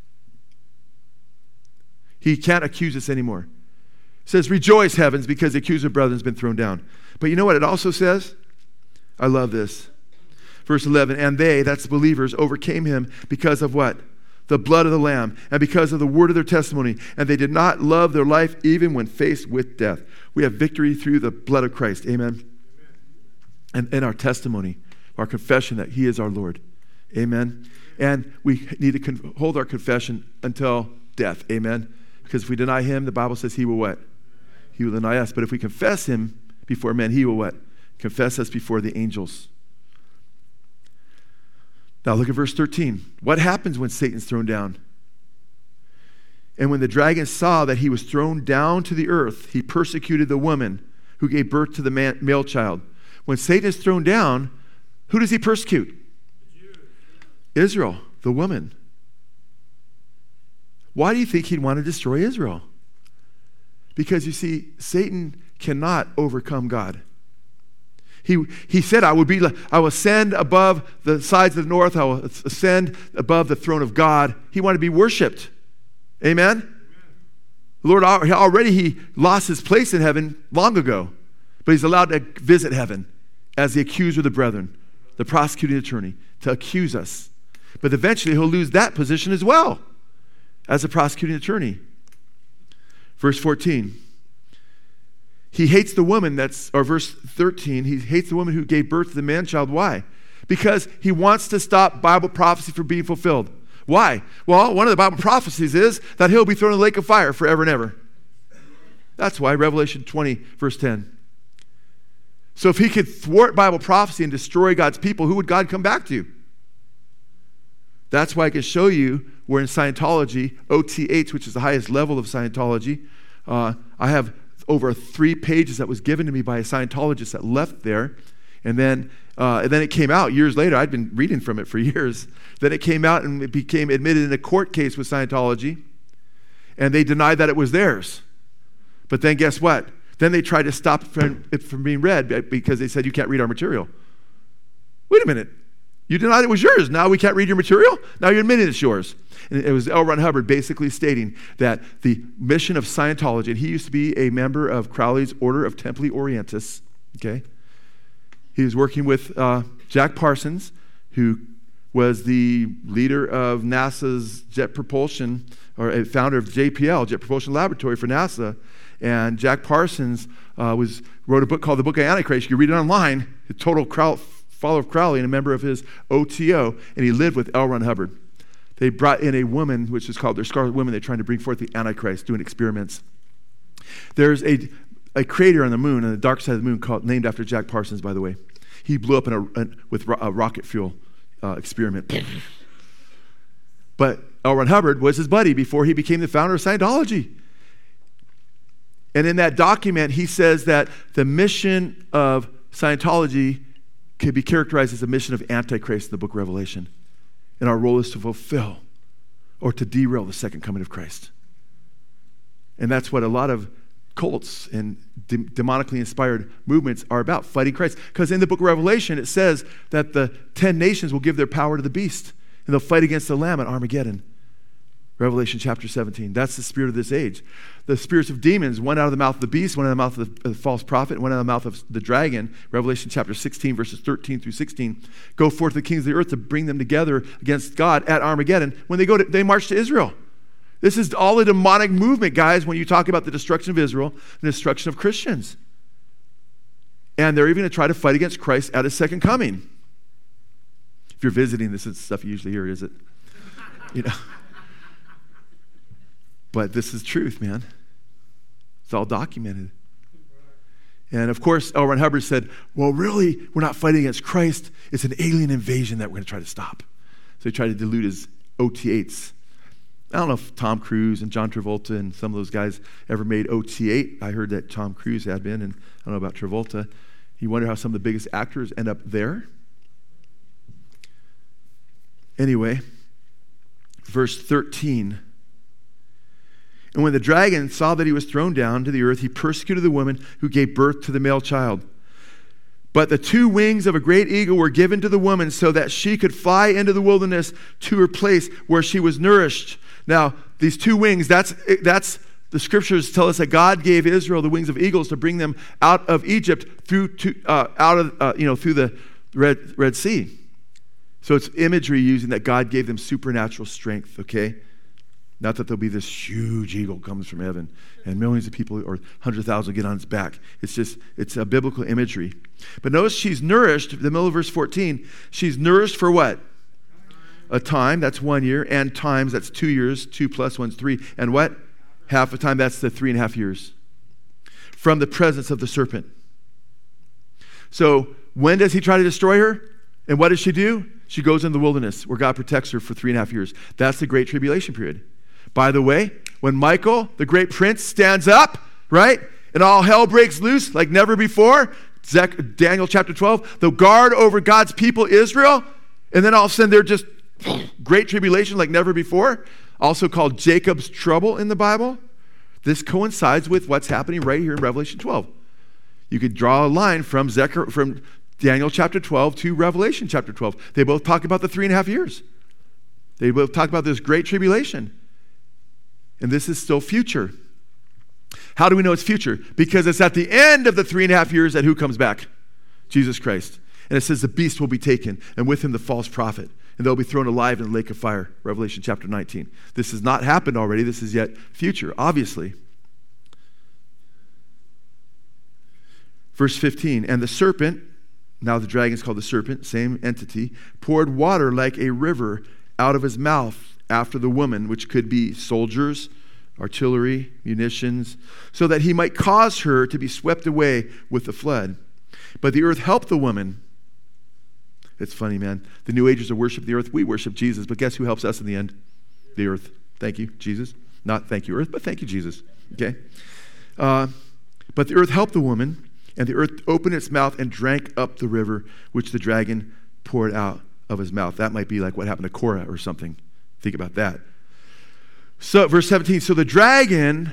He can't accuse us anymore. It says, rejoice, heavens, because the accuser of brethren has been thrown down. But you know what it also says? I love this. Verse 11, and they, that's the believers, overcame him because of what? The blood of the Lamb, and because of the word of their testimony. And they did not love their life even when faced with death. We have victory through the blood of Christ. Amen. And in our testimony, our confession that he is our Lord. Amen. And we need to hold our confession until death. Amen. Because if we deny him, the Bible says he will what? He will deny us. But if we confess him before men, he will what? Confess us before the angels. Now look at verse 13. What happens when Satan's thrown down? And when the dragon saw that he was thrown down to the earth, he persecuted the woman who gave birth to the male child. When Satan is thrown down, who does he persecute? Israel, the woman. Why do you think he'd want to destroy Israel? Because you see, Satan cannot overcome God. He said, I will ascend above the sides of the north. I will ascend above the throne of God. He wanted to be worshipped. Amen? The Lord he lost his place in heaven long ago, but he's allowed to visit heaven as the accuser of the brethren, the prosecuting attorney, to accuse us. But eventually he'll lose that position as well as a prosecuting attorney. Verse 14. He hates the woman or verse 13, he hates the woman who gave birth to the man-child. Why? Because he wants to stop Bible prophecy from being fulfilled. Why? Well, one of the Bible prophecies is that he'll be thrown in the lake of fire forever and ever. That's why, Revelation 20, verse 10. So if he could thwart Bible prophecy and destroy God's people, who would God come back to? That's why I can show you where in Scientology, OTH, which is the highest level of Scientology, I have over 3 pages that was given to me by a Scientologist that left there. And then it came out years later. I'd been reading from it for years. Then it came out and it became admitted in a court case with Scientology. And they denied that it was theirs. But then guess what? Then they tried to stop it from being read because they said, you can't read our material. Wait a minute. You denied it was yours. Now we can't read your material? Now you're admitting it's yours. And it was L. Ron Hubbard basically stating that the mission of Scientology, and he used to be a member of Crowley's Order of Templi Orientis, okay? He was working with Jack Parsons, who was the leader of NASA's jet propulsion, or a founder of JPL, Jet Propulsion Laboratory for NASA. And Jack Parsons wrote a book called The Book of Antichrist. You can read it online. A total follower of Crowley and a member of his OTO, and he lived with L. Ron Hubbard. They brought in a woman, which is called their Scarlet Woman. They're trying to bring forth the Antichrist, doing experiments. There's a crater on the moon, on the dark side of the moon, named after Jack Parsons, by the way. He blew up with a rocket fuel experiment. But L. Ron Hubbard was his buddy before he became the founder of Scientology. And in that document, he says that the mission of Scientology could be characterized as a mission of Antichrist in the book of Revelation. And our role is to fulfill or to derail the second coming of Christ. And that's what a lot of cults and demonically inspired movements are about, fighting Christ. Because in the book of Revelation, it says that the 10 nations will give their power to the beast, and they'll fight against the Lamb at Armageddon. Revelation chapter 17. That's the spirit of this age. The spirits of demons, one out of the mouth of the beast, one out of the mouth of the false prophet, one out of the mouth of the dragon. Revelation chapter 16, verses 13 through 16. Go forth to the kings of the earth to bring them together against God at Armageddon. When they march to Israel. This is all a demonic movement, guys, when you talk about the destruction of Israel and the destruction of Christians. And they're even going to try to fight against Christ at his second coming. If you're visiting, this is stuff you usually hear, is it? You know. But this is truth, man. It's all documented. And of course, L. Ron Hubbard said, well, really, we're not fighting against Christ. It's an alien invasion that we're going to try to stop. So he tried to dilute his OT8s. I don't know if Tom Cruise and John Travolta and some of those guys ever made OT8. I heard that Tom Cruise had been, and I don't know about Travolta. You wonder how some of the biggest actors end up there? Anyway, verse 13. And when the dragon saw that he was thrown down to the earth, he persecuted the woman who gave birth to the male child. But the 2 wings of a great eagle were given to the woman so that she could fly into the wilderness to her place where she was nourished. Now, these 2 wings, that's the scriptures tell us that God gave Israel the wings of eagles to bring them out of Egypt through the Red Sea. So it's imagery using that God gave them supernatural strength, okay? Not that there'll be this huge eagle comes from heaven and millions of people or 100,000 get on its back. It's a biblical imagery. But notice she's nourished, the middle of verse 14, she's nourished for what? A time, that's 1 year, and times, that's 2 years, 2 plus 1's 3. And what? Half a time, that's the 3.5 years. From the presence of the serpent. So when does he try to destroy her? And what does she do? She goes in the wilderness where God protects her for 3.5 years. That's the Great Tribulation period. By the way, when Michael, the great prince, stands up, right, and all hell breaks loose like never before, Daniel chapter 12, the guard over God's people, Israel, and then all of a sudden they're just great tribulation like never before, also called Jacob's trouble in the Bible. This coincides with what's happening right here in Revelation 12. You could draw a line from Daniel chapter 12 to Revelation chapter 12. They both talk about the 3.5 years. They both talk about this great tribulation. And this is still future. How do we know it's future? Because it's at the end of the 3.5 years that who comes back? Jesus Christ. And it says the beast will be taken, and with him the false prophet. And they'll be thrown alive in the lake of fire. Revelation chapter 19. This has not happened already. This is yet future, obviously. Verse 15, and the serpent, now the dragon is called the serpent, same entity, poured water like a river out of his mouth after the woman, which could be soldiers, artillery, munitions, so that he might cause her to be swept away with the flood. But the earth helped the woman. It's funny, man. The New Agers are worship the earth. We worship Jesus. But guess who helps us in the end? The earth. Thank you, Jesus. Not thank you, earth, but thank you, Jesus. Okay? But the earth helped the woman, and the earth opened its mouth and drank up the river, which the dragon poured out of his mouth. That might be like what happened to Korah or something. Think about that. So, verse 17, so the dragon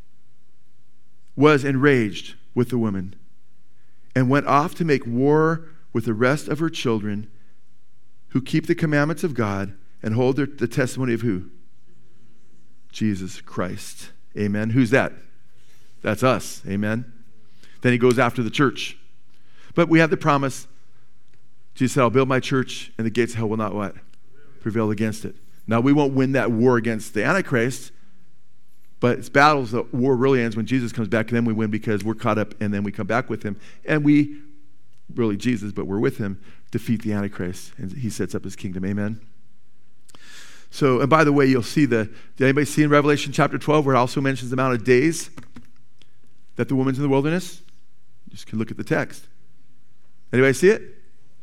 was enraged with the woman and went off to make war with the rest of her children who keep the commandments of God and hold the testimony of who? Jesus Christ. Amen. Who's that? That's us. Amen. Then he goes after the church. But we have the promise. Jesus said, I'll build my church and the gates of hell will not what? Prevail against it. Now, we won't win that war against the Antichrist, but it's battles. The war really ends when Jesus comes back, and then we win because we're caught up, and then we come back with him. And we, really Jesus, but we're with him, defeat the Antichrist, and he sets up his kingdom. Amen? So, and by the way, you'll see did anybody see in Revelation chapter 12 where it also mentions the amount of days that the woman's in the wilderness? You just can look at the text. Anybody see it?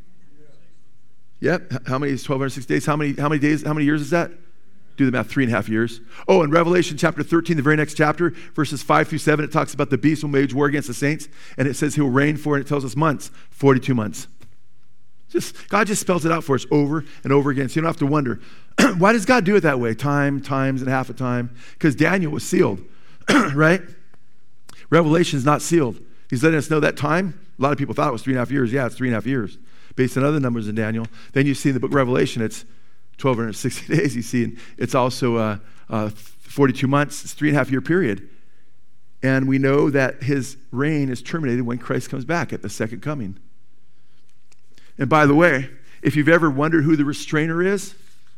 Yep. How many is 1,206 days? How many days? How many years is that? Do the math, 3.5 years. Oh, in Revelation chapter 13, the very next chapter, verses 5 through 7, it talks about the beast will wage war against the saints, and it says he will reign for, and it tells us months, 42 months. God just spells it out for us over and over again, so you don't have to wonder, why does God do it that way? Times, and half a time. Because Daniel was sealed, right? Revelation is not sealed. He's letting us know that time. A lot of people thought it was 3.5 years. Yeah, it's 3.5 years. Based on other numbers in Daniel. Then you see in the book of Revelation, it's 1,260 days. You see, and it's also 42 months. It's a 3.5 year period. And we know that his reign is terminated when Christ comes back at the second coming. And by the way, if you've ever wondered who the restrainer is,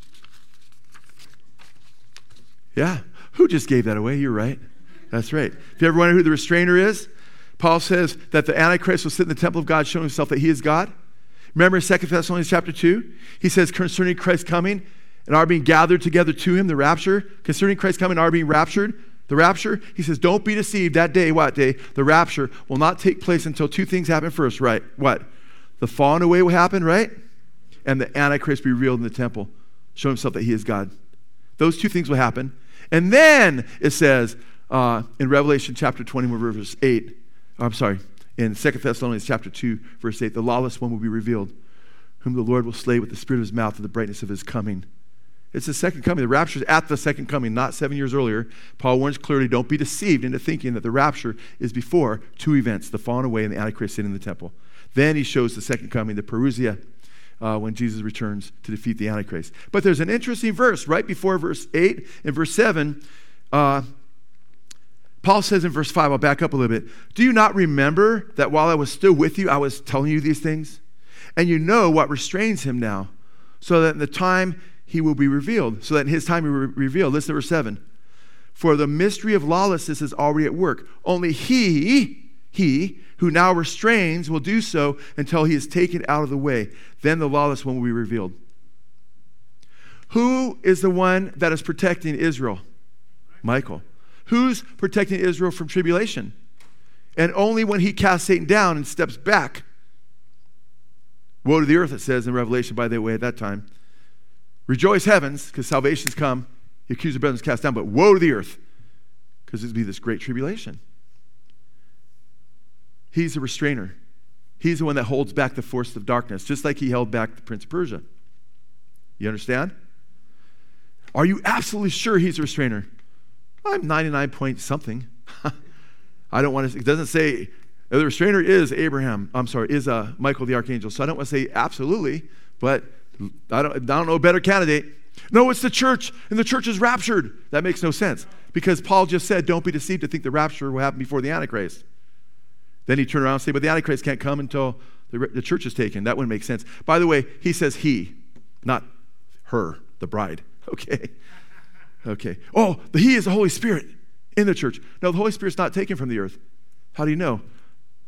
yeah, who just gave that away? You're right. That's right. If you ever wonder who the restrainer is, Paul says that the Antichrist will sit in the temple of God showing himself that he is God. Remember 2 Thessalonians chapter 2? He says concerning Christ coming and our being gathered together to him, the rapture. Concerning Christ coming and our being raptured, the rapture. He says, don't be deceived. That day, what day? The rapture will not take place until two things happen first, right? What? The falling away will happen, right? And the Antichrist be revealed in the temple, show himself that he is God. Those two things will happen. And then it says in Revelation chapter 21, verse 8, in 2 Thessalonians chapter 2, verse 8, the lawless one will be revealed, whom the Lord will slay with the spirit of his mouth and the brightness of his coming. It's the second coming. The rapture is at the second coming, not 7 years earlier. Paul warns clearly, don't be deceived into thinking that the rapture is before two events, the falling away and the Antichrist sitting in the temple. Then he shows the second coming, the parousia, when Jesus returns to defeat the Antichrist. But there's an interesting verse right before verse 8 and verse 7. Paul says in verse 5, I'll back up a little bit. Do you not remember that while I was still with you, I was telling you these things? And you know what restrains him now, so that in the time he will be revealed. So that in his time he will be revealed. Listen to verse 7. For the mystery of lawlessness is already at work. Only he who now restrains will do so until he is taken out of the way. Then the lawless one will be revealed. Who is the one that is protecting Israel? Michael. Who's protecting Israel from tribulation? And only when he casts Satan down and steps back. Woe to the earth, it says in Revelation, by the way, at that time. Rejoice, heavens, because salvation's come. The accuser of brethren is cast down. But woe to the earth, because there'll be this great tribulation. He's the restrainer. He's the one that holds back the force of darkness, just like he held back the Prince of Persia. You understand? Are you absolutely sure he's the restrainer? I'm 99 point something. I don't want to, it doesn't say, the restrainer is Michael the archangel. So I don't want to say absolutely, but I don't know a better candidate. No, it's the church, and the church is raptured. That makes no sense, because Paul just said, don't be deceived to think the rapture will happen before the Antichrist. Then he turned around and said, but the Antichrist can't come until the church is taken. That wouldn't make sense. By the way, he says he, not her, the bride. Okay. Oh, he is the Holy Spirit in the church. No, the Holy Spirit's not taken from the earth. How do you know?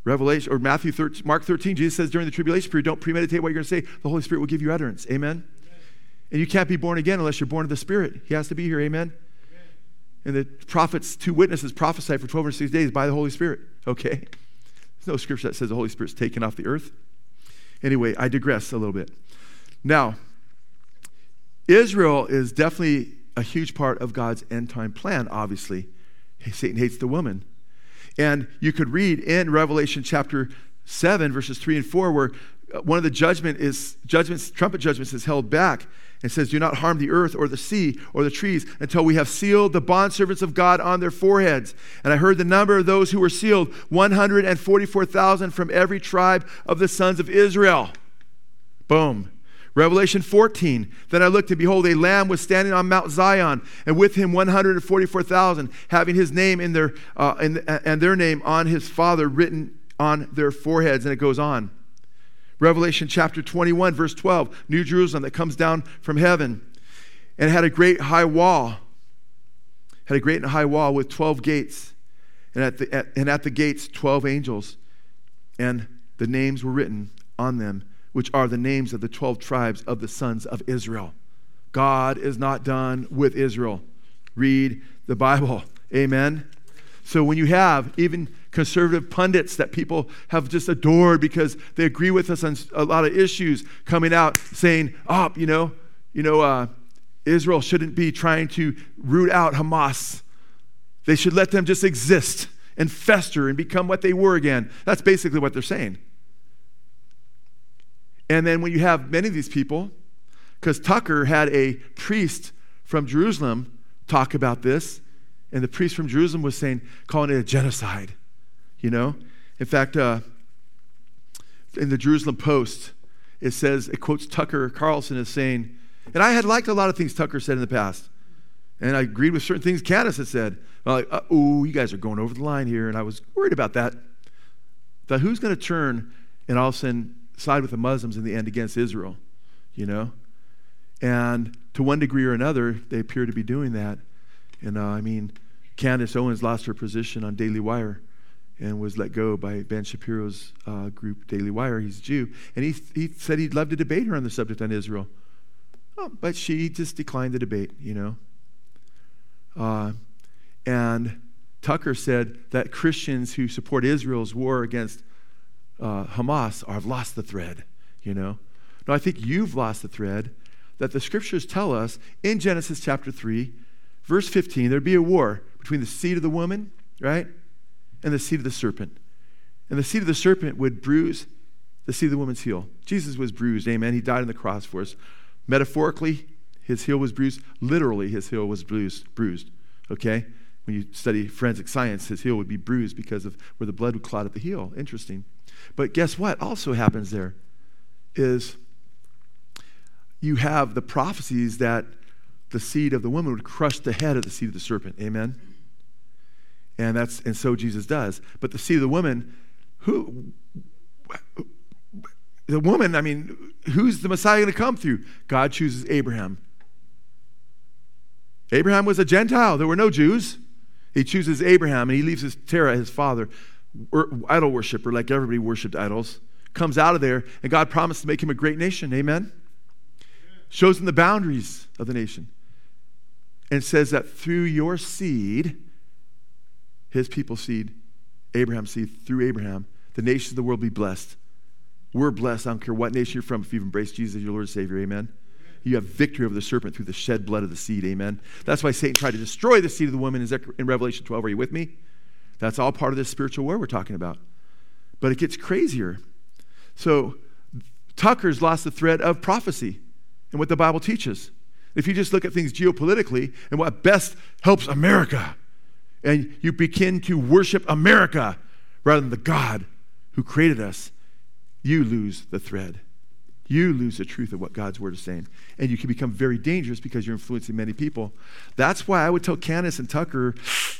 Revelation or Mark 13, Jesus says during the tribulation period, don't premeditate what you're going to say. The Holy Spirit will give you utterance. Amen? And you can't be born again unless you're born of the Spirit. He has to be here. Amen? And the prophets, 2 witnesses prophesied for 12 or 6 days by the Holy Spirit. Okay? There's no scripture that says the Holy Spirit's taken off the earth. Anyway, I digress a little bit. Now, Israel is definitely a huge part of God's end time plan, obviously. Satan hates the woman. And you could read in Revelation chapter 7, verses 3 and 4, where one of the trumpet judgments is held back. It says, do not harm the earth or the sea or the trees until we have sealed the bondservants of God on their foreheads. And I heard the number of those who were sealed, 144,000 from every tribe of the sons of Israel. Boom. Revelation 14, then I looked and behold, a lamb was standing on Mount Zion, and with him 144,000, having his name in their and their name on his Father written on their foreheads. And it goes on. Revelation chapter 21, verse 12, New Jerusalem that comes down from heaven, and had a great high wall. Had a great and high wall with 12 gates, and at the gates 12 angels, and the names were written on them, which are the names of the 12 tribes of the sons of Israel. God is not done with Israel. Read the Bible. Amen. So when you have even conservative pundits that people have just adored because they agree with us on a lot of issues coming out saying, Israel shouldn't be trying to root out Hamas. They should let them just exist and fester and become what they were again. That's basically what they're saying. And then when you have many of these people, because Tucker had a priest from Jerusalem talk about this, and the priest from Jerusalem was calling it a genocide, In fact, in the Jerusalem Post, it quotes Tucker Carlson as saying, and I had liked a lot of things Tucker said in the past, and I agreed with certain things Candace had said. I'm like, you guys are going over the line here, and I was worried about that. That who's going to turn and all of a sudden side with the Muslims in the end against Israel, And to one degree or another, they appear to be doing that. And Candace Owens lost her position on Daily Wire and was let go by Ben Shapiro's group, Daily Wire. He's a Jew. And he said he'd love to debate her on the subject on Israel. But she just declined the debate, And Tucker said that Christians who support Israel's war against Hamas have lost the thread, No, I think you've lost the thread that the scriptures tell us in Genesis chapter 3, verse 15, there'd be a war between the seed of the woman, right, and the seed of the serpent. And the seed of the serpent would bruise the seed of the woman's heel. Jesus was bruised, amen. He died on the cross for us. Metaphorically, his heel was bruised. Literally, his heel was bruised, okay? When you study forensic science, his heel would be bruised because of where the blood would clot at the heel. Interesting. But guess what also happens there is you have the prophecies that the seed of the woman would crush the head of the seed of the serpent. Amen? And so Jesus does. But the seed of the woman, who's the Messiah going to come through? God chooses Abraham. Abraham was a Gentile. There were no Jews. He chooses Abraham, and he leaves Terah, his father, idol worshiper, like everybody worshipped idols, comes out of there, and God promised to make him a great nation. Amen? Shows him the boundaries of the nation. And says that through your seed, his people's seed, Abraham's seed, through Abraham, the nations of the world be blessed. We're blessed. I don't care what nation you're from if you've embraced Jesus as your Lord and Savior. Amen? You have victory over the serpent through the shed blood of the seed. Amen? That's why Satan tried to destroy the seed of the woman in Revelation 12. Are you with me? That's all part of this spiritual war we're talking about. But it gets crazier. So Tucker's lost the thread of prophecy and what the Bible teaches. If you just look at things geopolitically and what best helps America, and you begin to worship America rather than the God who created us, you lose the thread. You lose the truth of what God's word is saying. And you can become very dangerous because you're influencing many people. That's why I would tell Candace and Tucker,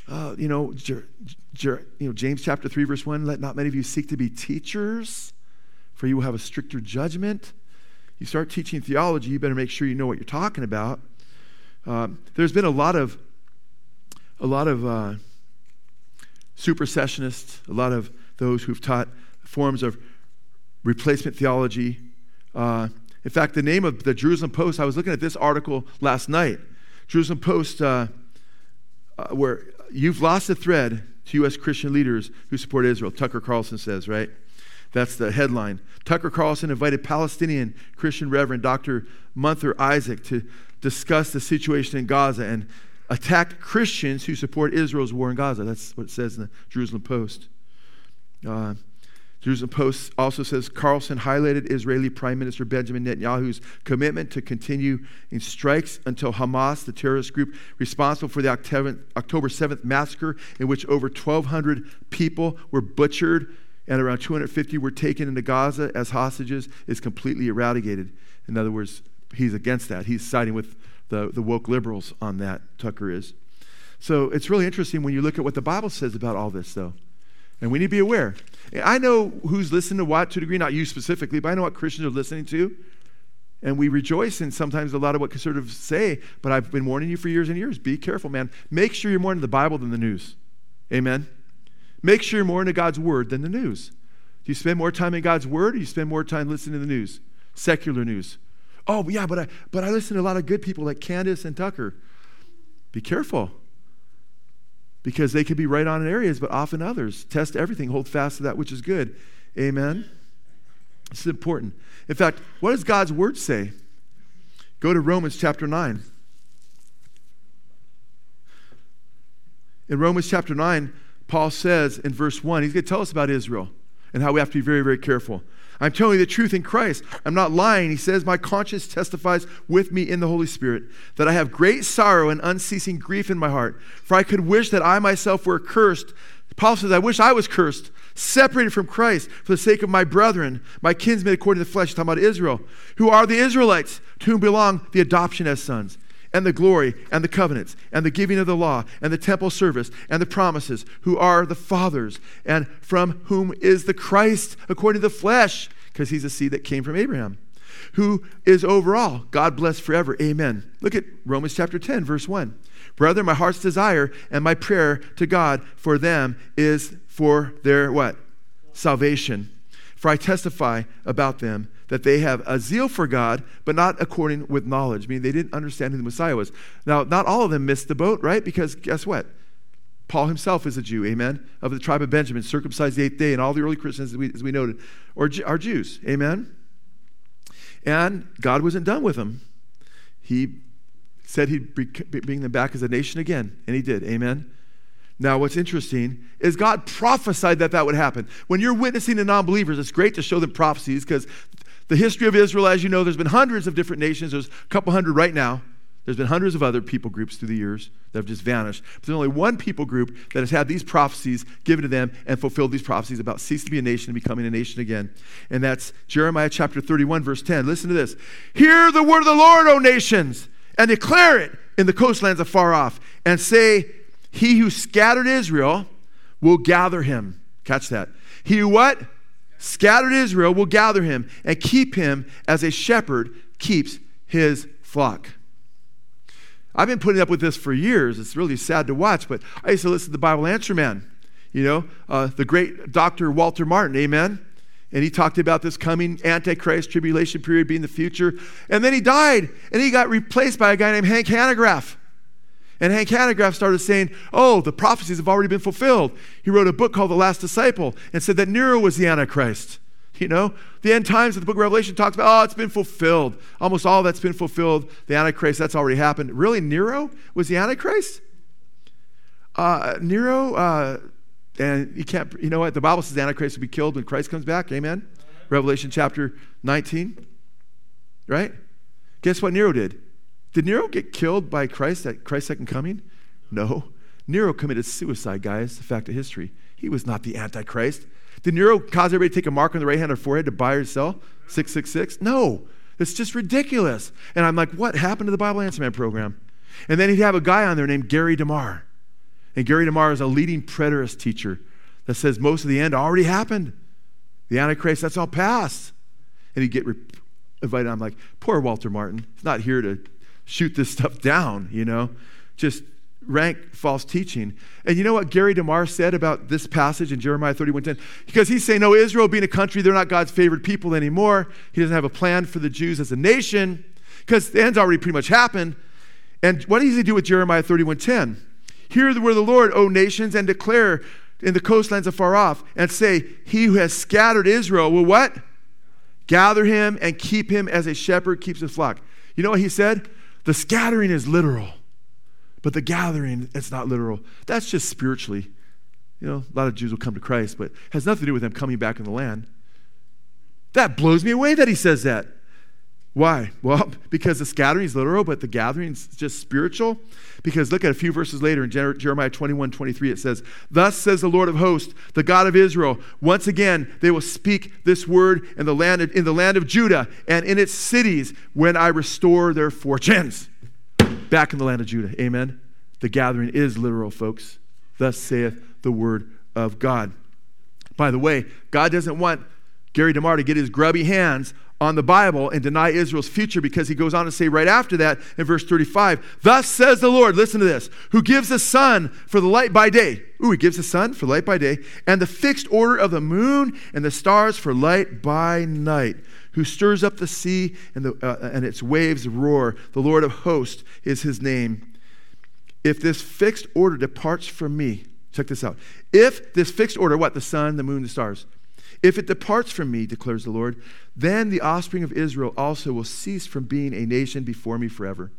James chapter 3, verse 1, let not many of you seek to be teachers, for you will have a stricter judgment. You start teaching theology, you better make sure you know what you're talking about. There's been a lot of supersessionists, a lot of those who've taught forms of replacement theology. In fact, the name of the Jerusalem Post, I was looking at this article last night. Jerusalem Post, where you've lost the thread to U.S. Christian leaders who support Israel, Tucker Carlson says, right? That's the headline. Tucker Carlson invited Palestinian Christian Reverend Dr. Munther Isaac to discuss the situation in Gaza and attack Christians who support Israel's war in Gaza. That's what it says in the Jerusalem Post. Jerusalem Post also says Carlson highlighted Israeli Prime Minister Benjamin Netanyahu's commitment to continue in strikes until Hamas, the terrorist group responsible for the October 7th massacre, in which over 1,200 people were butchered and around 250 were taken into Gaza as hostages, is completely eradicated. In other words, he's against that. He's siding with the woke liberals on that, Tucker is. So it's really interesting when you look at what the Bible says about all this, though. And we need to be aware. I know who's listening to what to a degree, not you specifically, but I know what Christians are listening to. And we rejoice in sometimes a lot of what conservatives say, but I've been warning you for years and years. Be careful, man. Make sure you're more into the Bible than the news. Amen? Make sure you're more into God's Word than the news. Do you spend more time in God's Word, or do you spend more time listening to the news? Secular news. Oh, yeah, but I listen to a lot of good people like Candace and Tucker. Be careful. Because they can be right on in areas, but off in others. Test everything. Hold fast to that which is good. Amen? This is important. In fact, what does God's Word say? Go to Romans chapter 9. In Romans chapter 9, Paul says in verse 1, he's going to tell us about Israel and how we have to be very, very careful. I'm telling you the truth in Christ. I'm not lying. He says, my conscience testifies with me in the Holy Spirit that I have great sorrow and unceasing grief in my heart. For I could wish that I myself were cursed. Paul says, I wish I was cursed, separated from Christ for the sake of my brethren, my kinsmen according to the flesh, talking about Israel, who are the Israelites, to whom belong the adoption as sons, and the glory, and the covenants, and the giving of the law, and the temple service, and the promises, who are the fathers, and from whom is the Christ according to the flesh, because he's a seed that came from Abraham, who is over all, God blessed forever. Amen. Look at Romans chapter 10, verse 1. Brother, my heart's desire and my prayer to God for them is for their what? Salvation. For I testify about them that they have a zeal for God, but not according with knowledge. Meaning they didn't understand who the Messiah was. Now, not all of them missed the boat, right? Because guess what? Paul himself is a Jew, amen, of the tribe of Benjamin, circumcised the 8th day, and all the early Christians, as we noted, are Jews, amen? And God wasn't done with them. He said he'd bring them back as a nation again, and he did, amen? Now, what's interesting is God prophesied that would happen. When you're witnessing to non-believers, it's great to show them prophecies because the history of Israel, as you know, there's been hundreds of different nations. There's a couple hundred right now. There's been hundreds of other people groups through the years that have just vanished. But there's only one people group that has had these prophecies given to them and fulfilled these prophecies about ceasing to be a nation and becoming a nation again. And that's Jeremiah chapter 31, verse 10. Listen to this. Hear the word of the Lord, O nations, and declare it in the coastlands afar off, and say, he who scattered Israel will gather him. Catch that. He who what? Scattered Israel will gather him and keep him as a shepherd keeps his flock. I've been putting up with this for years. It's really sad to watch, but I used to listen to the Bible Answer Man, the great Dr. Walter Martin, amen? And he talked about this coming Antichrist tribulation period being the future. And then he died, and he got replaced by a guy named Hank Hanegraaff. And Hank Hanegraaff started saying, the prophecies have already been fulfilled. He wrote a book called The Last Disciple and said that Nero was the Antichrist. The end times of the book of Revelation talks about, it's been fulfilled. Almost all that's been fulfilled. The Antichrist, that's already happened. Really, Nero was the Antichrist? Nero, and you can't, you know what? The Bible says the Antichrist will be killed when Christ comes back. Amen? Revelation chapter 19. Right? Guess what Nero did? Did Nero get killed by Christ at Christ's second coming? No. Nero committed suicide, guys. The fact of history. He was not the Antichrist. Did Nero cause everybody to take a mark on the right hand or forehead to buy or sell? 666? No. It's just ridiculous. And I'm like, what happened to the Bible Answer Man program? And then he'd have a guy on there named Gary DeMar. And Gary DeMar is a leading preterist teacher that says most of the end already happened. The Antichrist, that's all past. And he'd get invited. I'm like, poor Walter Martin. He's not here to shoot this stuff down, Just rank false teaching. And you know what Gary DeMar said about this passage in Jeremiah 31:10? Because he's saying, no, Israel being a country, they're not God's favorite people anymore. He doesn't have a plan for the Jews as a nation because the end's already pretty much happened. And what does he do with Jeremiah 31:10? Hear the word of the Lord, O nations, and declare in the coastlands afar off, and say, he who has scattered Israel will what? Gather him and keep him as a shepherd keeps his flock. You know what he said? The scattering is literal, but the gathering, it's not literal. That's just spiritually. You know, a lot of Jews will come to Christ, but it has nothing to do with them coming back in the land. That blows me away that he says that. Why? Well, because the scattering is literal, but the gathering is just spiritual. Because look at a few verses later in Jeremiah 21:23, it says, thus says the Lord of hosts, the God of Israel, once again they will speak this word in the land of Judah and in its cities when I restore their fortunes. Back in the land of Judah. Amen. The gathering is literal, folks. Thus saith the word of God. By the way, God doesn't want Gary DeMar to get his grubby hands on the Bible and deny Israel's future, because he goes on to say right after that in verse 35, thus says the Lord, listen to this, who gives the sun for the light by day. He gives the sun for light by day, and the fixed order of the moon and the stars for light by night, who stirs up the sea and its waves roar. The Lord of hosts is his name. If this fixed order departs from me, check this out. If this fixed order, what? The sun, the moon, the stars. If it departs from me, declares the Lord, then the offspring of Israel also will cease from being a nation before me forever.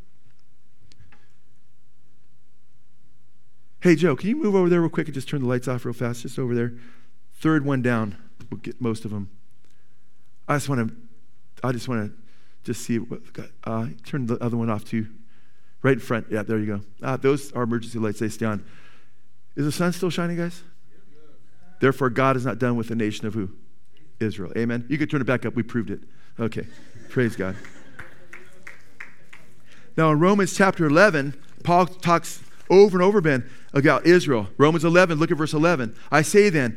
Hey, Joe, can you move over there real quick and just turn the lights off real fast? Just over there. Third one down. We'll get most of them. I just want to see what, turn the other one off too. Right in front. Yeah, there you go. Those are emergency lights. They stay on. Is the sun still shining, guys? Therefore, God is not done with the nation of who? Israel. Amen. You can turn it back up. We proved it. Okay. Praise God. Now, in Romans chapter 11, Paul talks over and over again about Israel. Romans 11, look at verse 11. I say then,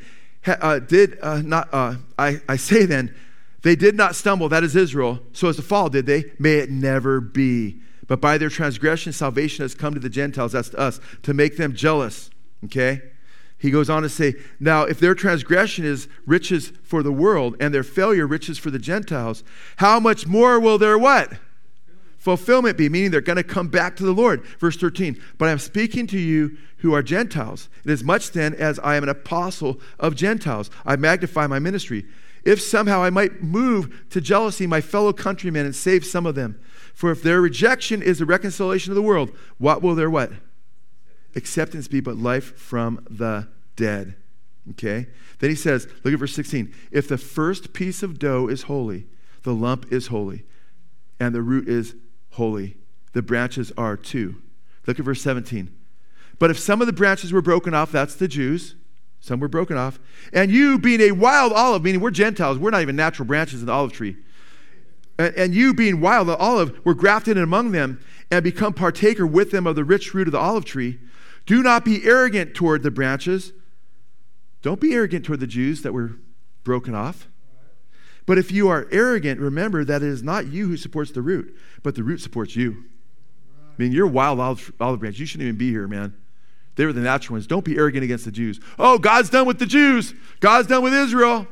they did not stumble, that is Israel, so as to fall, did they? May it never be. But by their transgression, salvation has come to the Gentiles, that's to us, to make them jealous. Okay? He goes on to say, now if their transgression is riches for the world and their failure riches for the Gentiles, how much more will their what? Fulfillment be, meaning they're going to come back to the Lord. Verse 13, but I'm speaking to you who are Gentiles. Inasmuch then as I am an apostle of Gentiles, I magnify my ministry. If somehow I might move to jealousy my fellow countrymen and save some of them. For if their rejection is the reconciliation of the world, what will their what? Acceptance be but life from the dead. Okay? Then he says, look at verse 16. If the first piece of dough is holy, the lump is holy, and the root is holy. The branches are too. Look at verse 17. But if some of the branches were broken off, that's the Jews. Some were broken off. And you being a wild olive, meaning we're Gentiles, we're not even natural branches in the olive tree. And you being wild olive were grafted in among them and become partaker with them of the rich fruit of the olive tree. Do not be arrogant toward the branches. Don't be arrogant toward the Jews that were broken off. But if you are arrogant, remember that it is not you who supports the root, but the root supports you. I mean, you're wild olive branch. You shouldn't even be here, man. They were the natural ones. Don't be arrogant against the Jews. Oh, God's done with the Jews. God's done with Israel.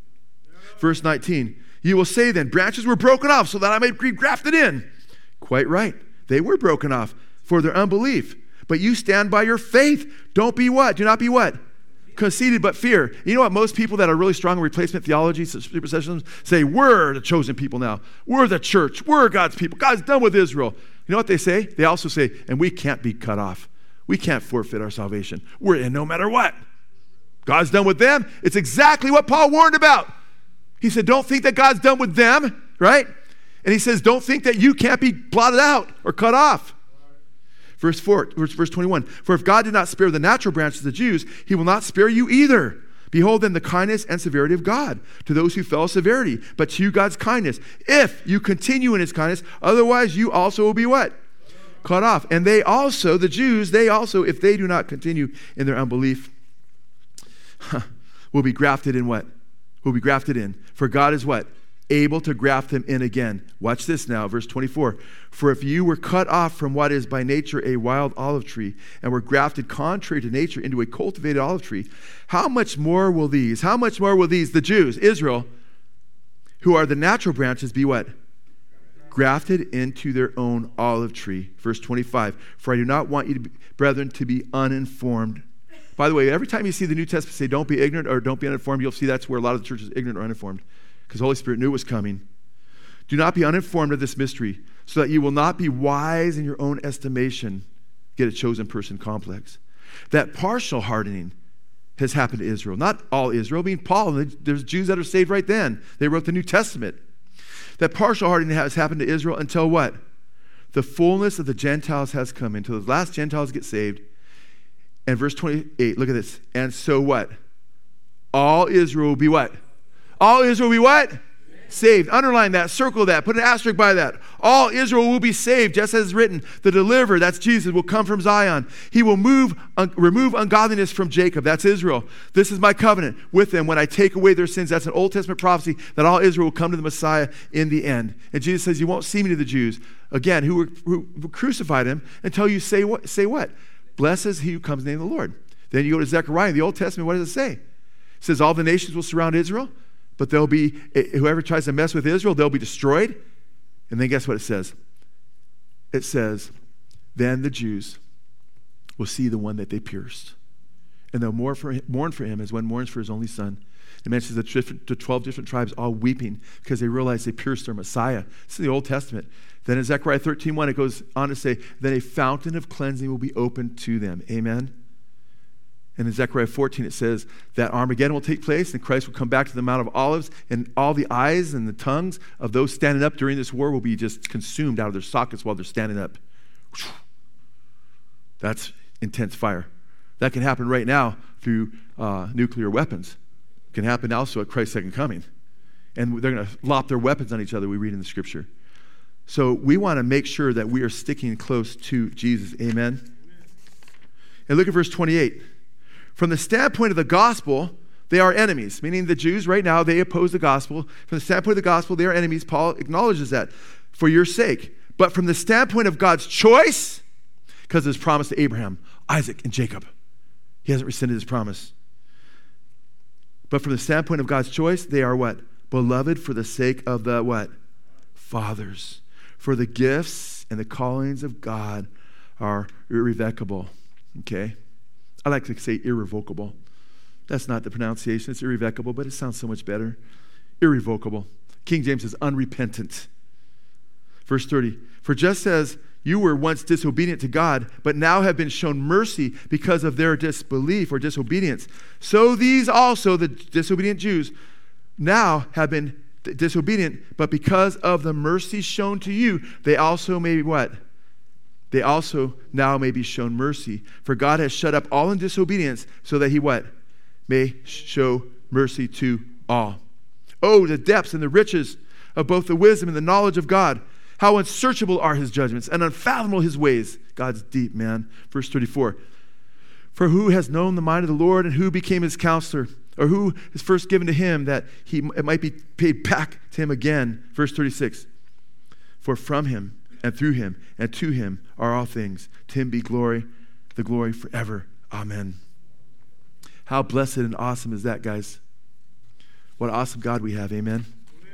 Verse 19. You will say then, branches were broken off so that I might be grafted in. Quite right. They were broken off for their unbelief. But you stand by your faith. Don't be what? Do not be what? Conceited, but fear. You know what most people that are really strong in replacement theology, supersessions, say, we're the chosen people now. We're the church. We're God's people. God's done with Israel. You know what they say? They also say, and we can't be cut off. We can't forfeit our salvation. We're in no matter what. God's done with them. It's exactly what Paul warned about. He said, don't think that God's done with them, right? And he says, don't think that you can't be blotted out or cut off. Verse 21, for if God did not spare the natural branches of the Jews, he will not spare you either. Behold then the kindness and severity of God to those who fell severity, but to you God's kindness. If you continue in his kindness, otherwise you also will be what? Cut off. And they also, the Jews, they also, if they do not continue in their unbelief, will be grafted in what? Will be grafted in. For God is what? able to graft them in again. Watch this now, verse 24. For if you were cut off from what is by nature a wild olive tree and were grafted contrary to nature into a cultivated olive tree, how much more will these, the Jews, Israel, who are the natural branches, be what? Grafted into their own olive tree. Verse 25. For I do not want you, brethren, to be uninformed. By the way, every time you see the New Testament say don't be ignorant or don't be uninformed, you'll see that's where a lot of the church is ignorant or uninformed, because the Holy Spirit knew it was coming. Do not be uninformed of this mystery, so that you will not be wise in your own estimation. Get a chosen person complex. That partial hardening has happened to Israel. Not all Israel. I mean, Paul, there's Jews that are saved right then. They wrote the New Testament. That partial hardening has happened to Israel until what? The fullness of the Gentiles has come, until the last Gentiles get saved. And verse 28, look at this. And so what? All Israel will be what? All Israel will be what? Saved. Underline that. Circle that. Put an asterisk by that. All Israel will be saved, just as written. The deliverer, that's Jesus, will come from Zion. He will remove ungodliness from Jacob. That's Israel. This is my covenant with them when I take away their sins. That's an Old Testament prophecy that all Israel will come to the Messiah in the end. And Jesus says, you won't see me to the Jews, again, who crucified him, until you say what? Blessed is he who comes in the name of the Lord. Then you go to Zechariah, the Old Testament, what does it say? It says all the nations will surround Israel, but they'll be, whoever tries to mess with Israel, they'll be destroyed. And then guess what it says? It says, then the Jews will see the one that they pierced. And they'll mourn for him as one mourns for his only son. It mentions the 12 different tribes all weeping because they realized they pierced their Messiah. This is the Old Testament. Then in Zechariah 13:1, it goes on to say, then a fountain of cleansing will be opened to them. Amen? And in Zechariah 14, it says that Armageddon will take place and Christ will come back to the Mount of Olives, and all the eyes and the tongues of those standing up during this war will be just consumed out of their sockets while they're standing up. That's intense fire. That can happen right now through nuclear weapons. It can happen also at Christ's second coming. And they're going to lop their weapons on each other, we read in the scripture. So we want to make sure that we are sticking close to Jesus. Amen? And look at verse 28. From the standpoint of the gospel, they are enemies, meaning the Jews right now, they oppose the gospel. From the standpoint of the gospel, they are enemies. Paul acknowledges that for your sake. But from the standpoint of God's choice, because of his promise to Abraham, Isaac, and Jacob, he hasn't rescinded his promise. But from the standpoint of God's choice, they are what? Beloved for the sake of the what? Fathers. For the gifts and the callings of God are irrevocable. Okay? I like to say irrevocable. That's not the pronunciation. It's irrevocable, but it sounds so much better. Irrevocable. King James says unrepentant. Verse 30. For just as you were once disobedient to God, but now have been shown mercy because of their disbelief or disobedience, so these also, the disobedient Jews, now have been disobedient, but because of the mercy shown to you, they also may what? They also now may be shown mercy. For God has shut up all in disobedience so that he what? May show mercy to all. Oh, the depths and the riches of both the wisdom and the knowledge of God. How unsearchable are his judgments and unfathomable his ways. God's deep, man. Verse 34. For who has known the mind of the Lord, and who became his counselor? Or who is first given to him that it might be paid back to him again? Verse 36. For from him and through him and to him are all things. To him be glory, the glory forever. Amen. How blessed and awesome is that, guys? What an awesome God we have. Amen.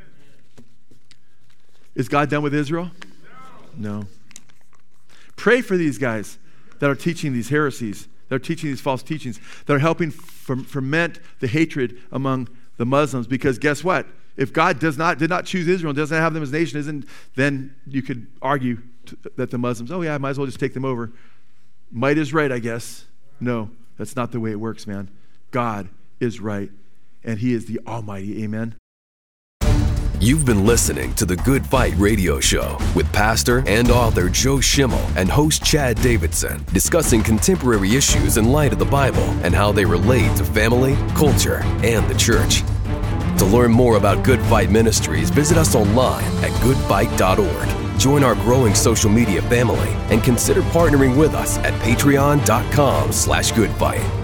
Is God done with Israel? No. Pray for these guys that are teaching these heresies, that are teaching these false teachings, that are helping ferment the hatred among the Muslims. Because guess what? If God did not choose Israel and doesn't have them as a nation, then you could argue that the Muslims, oh yeah, I might as well just take them over. Might is right, I guess. No, that's not the way it works, man. God is right, and he is the Almighty. Amen. You've been listening to the Good Fight Radio Show with pastor and author Joe Schimmel and host Chad Davidson, discussing contemporary issues in light of the Bible and how they relate to family, culture, and the church. To learn more about Good Fight Ministries, visit us online at goodfight.org. Join our growing social media family and consider partnering with us at patreon.com/goodfight.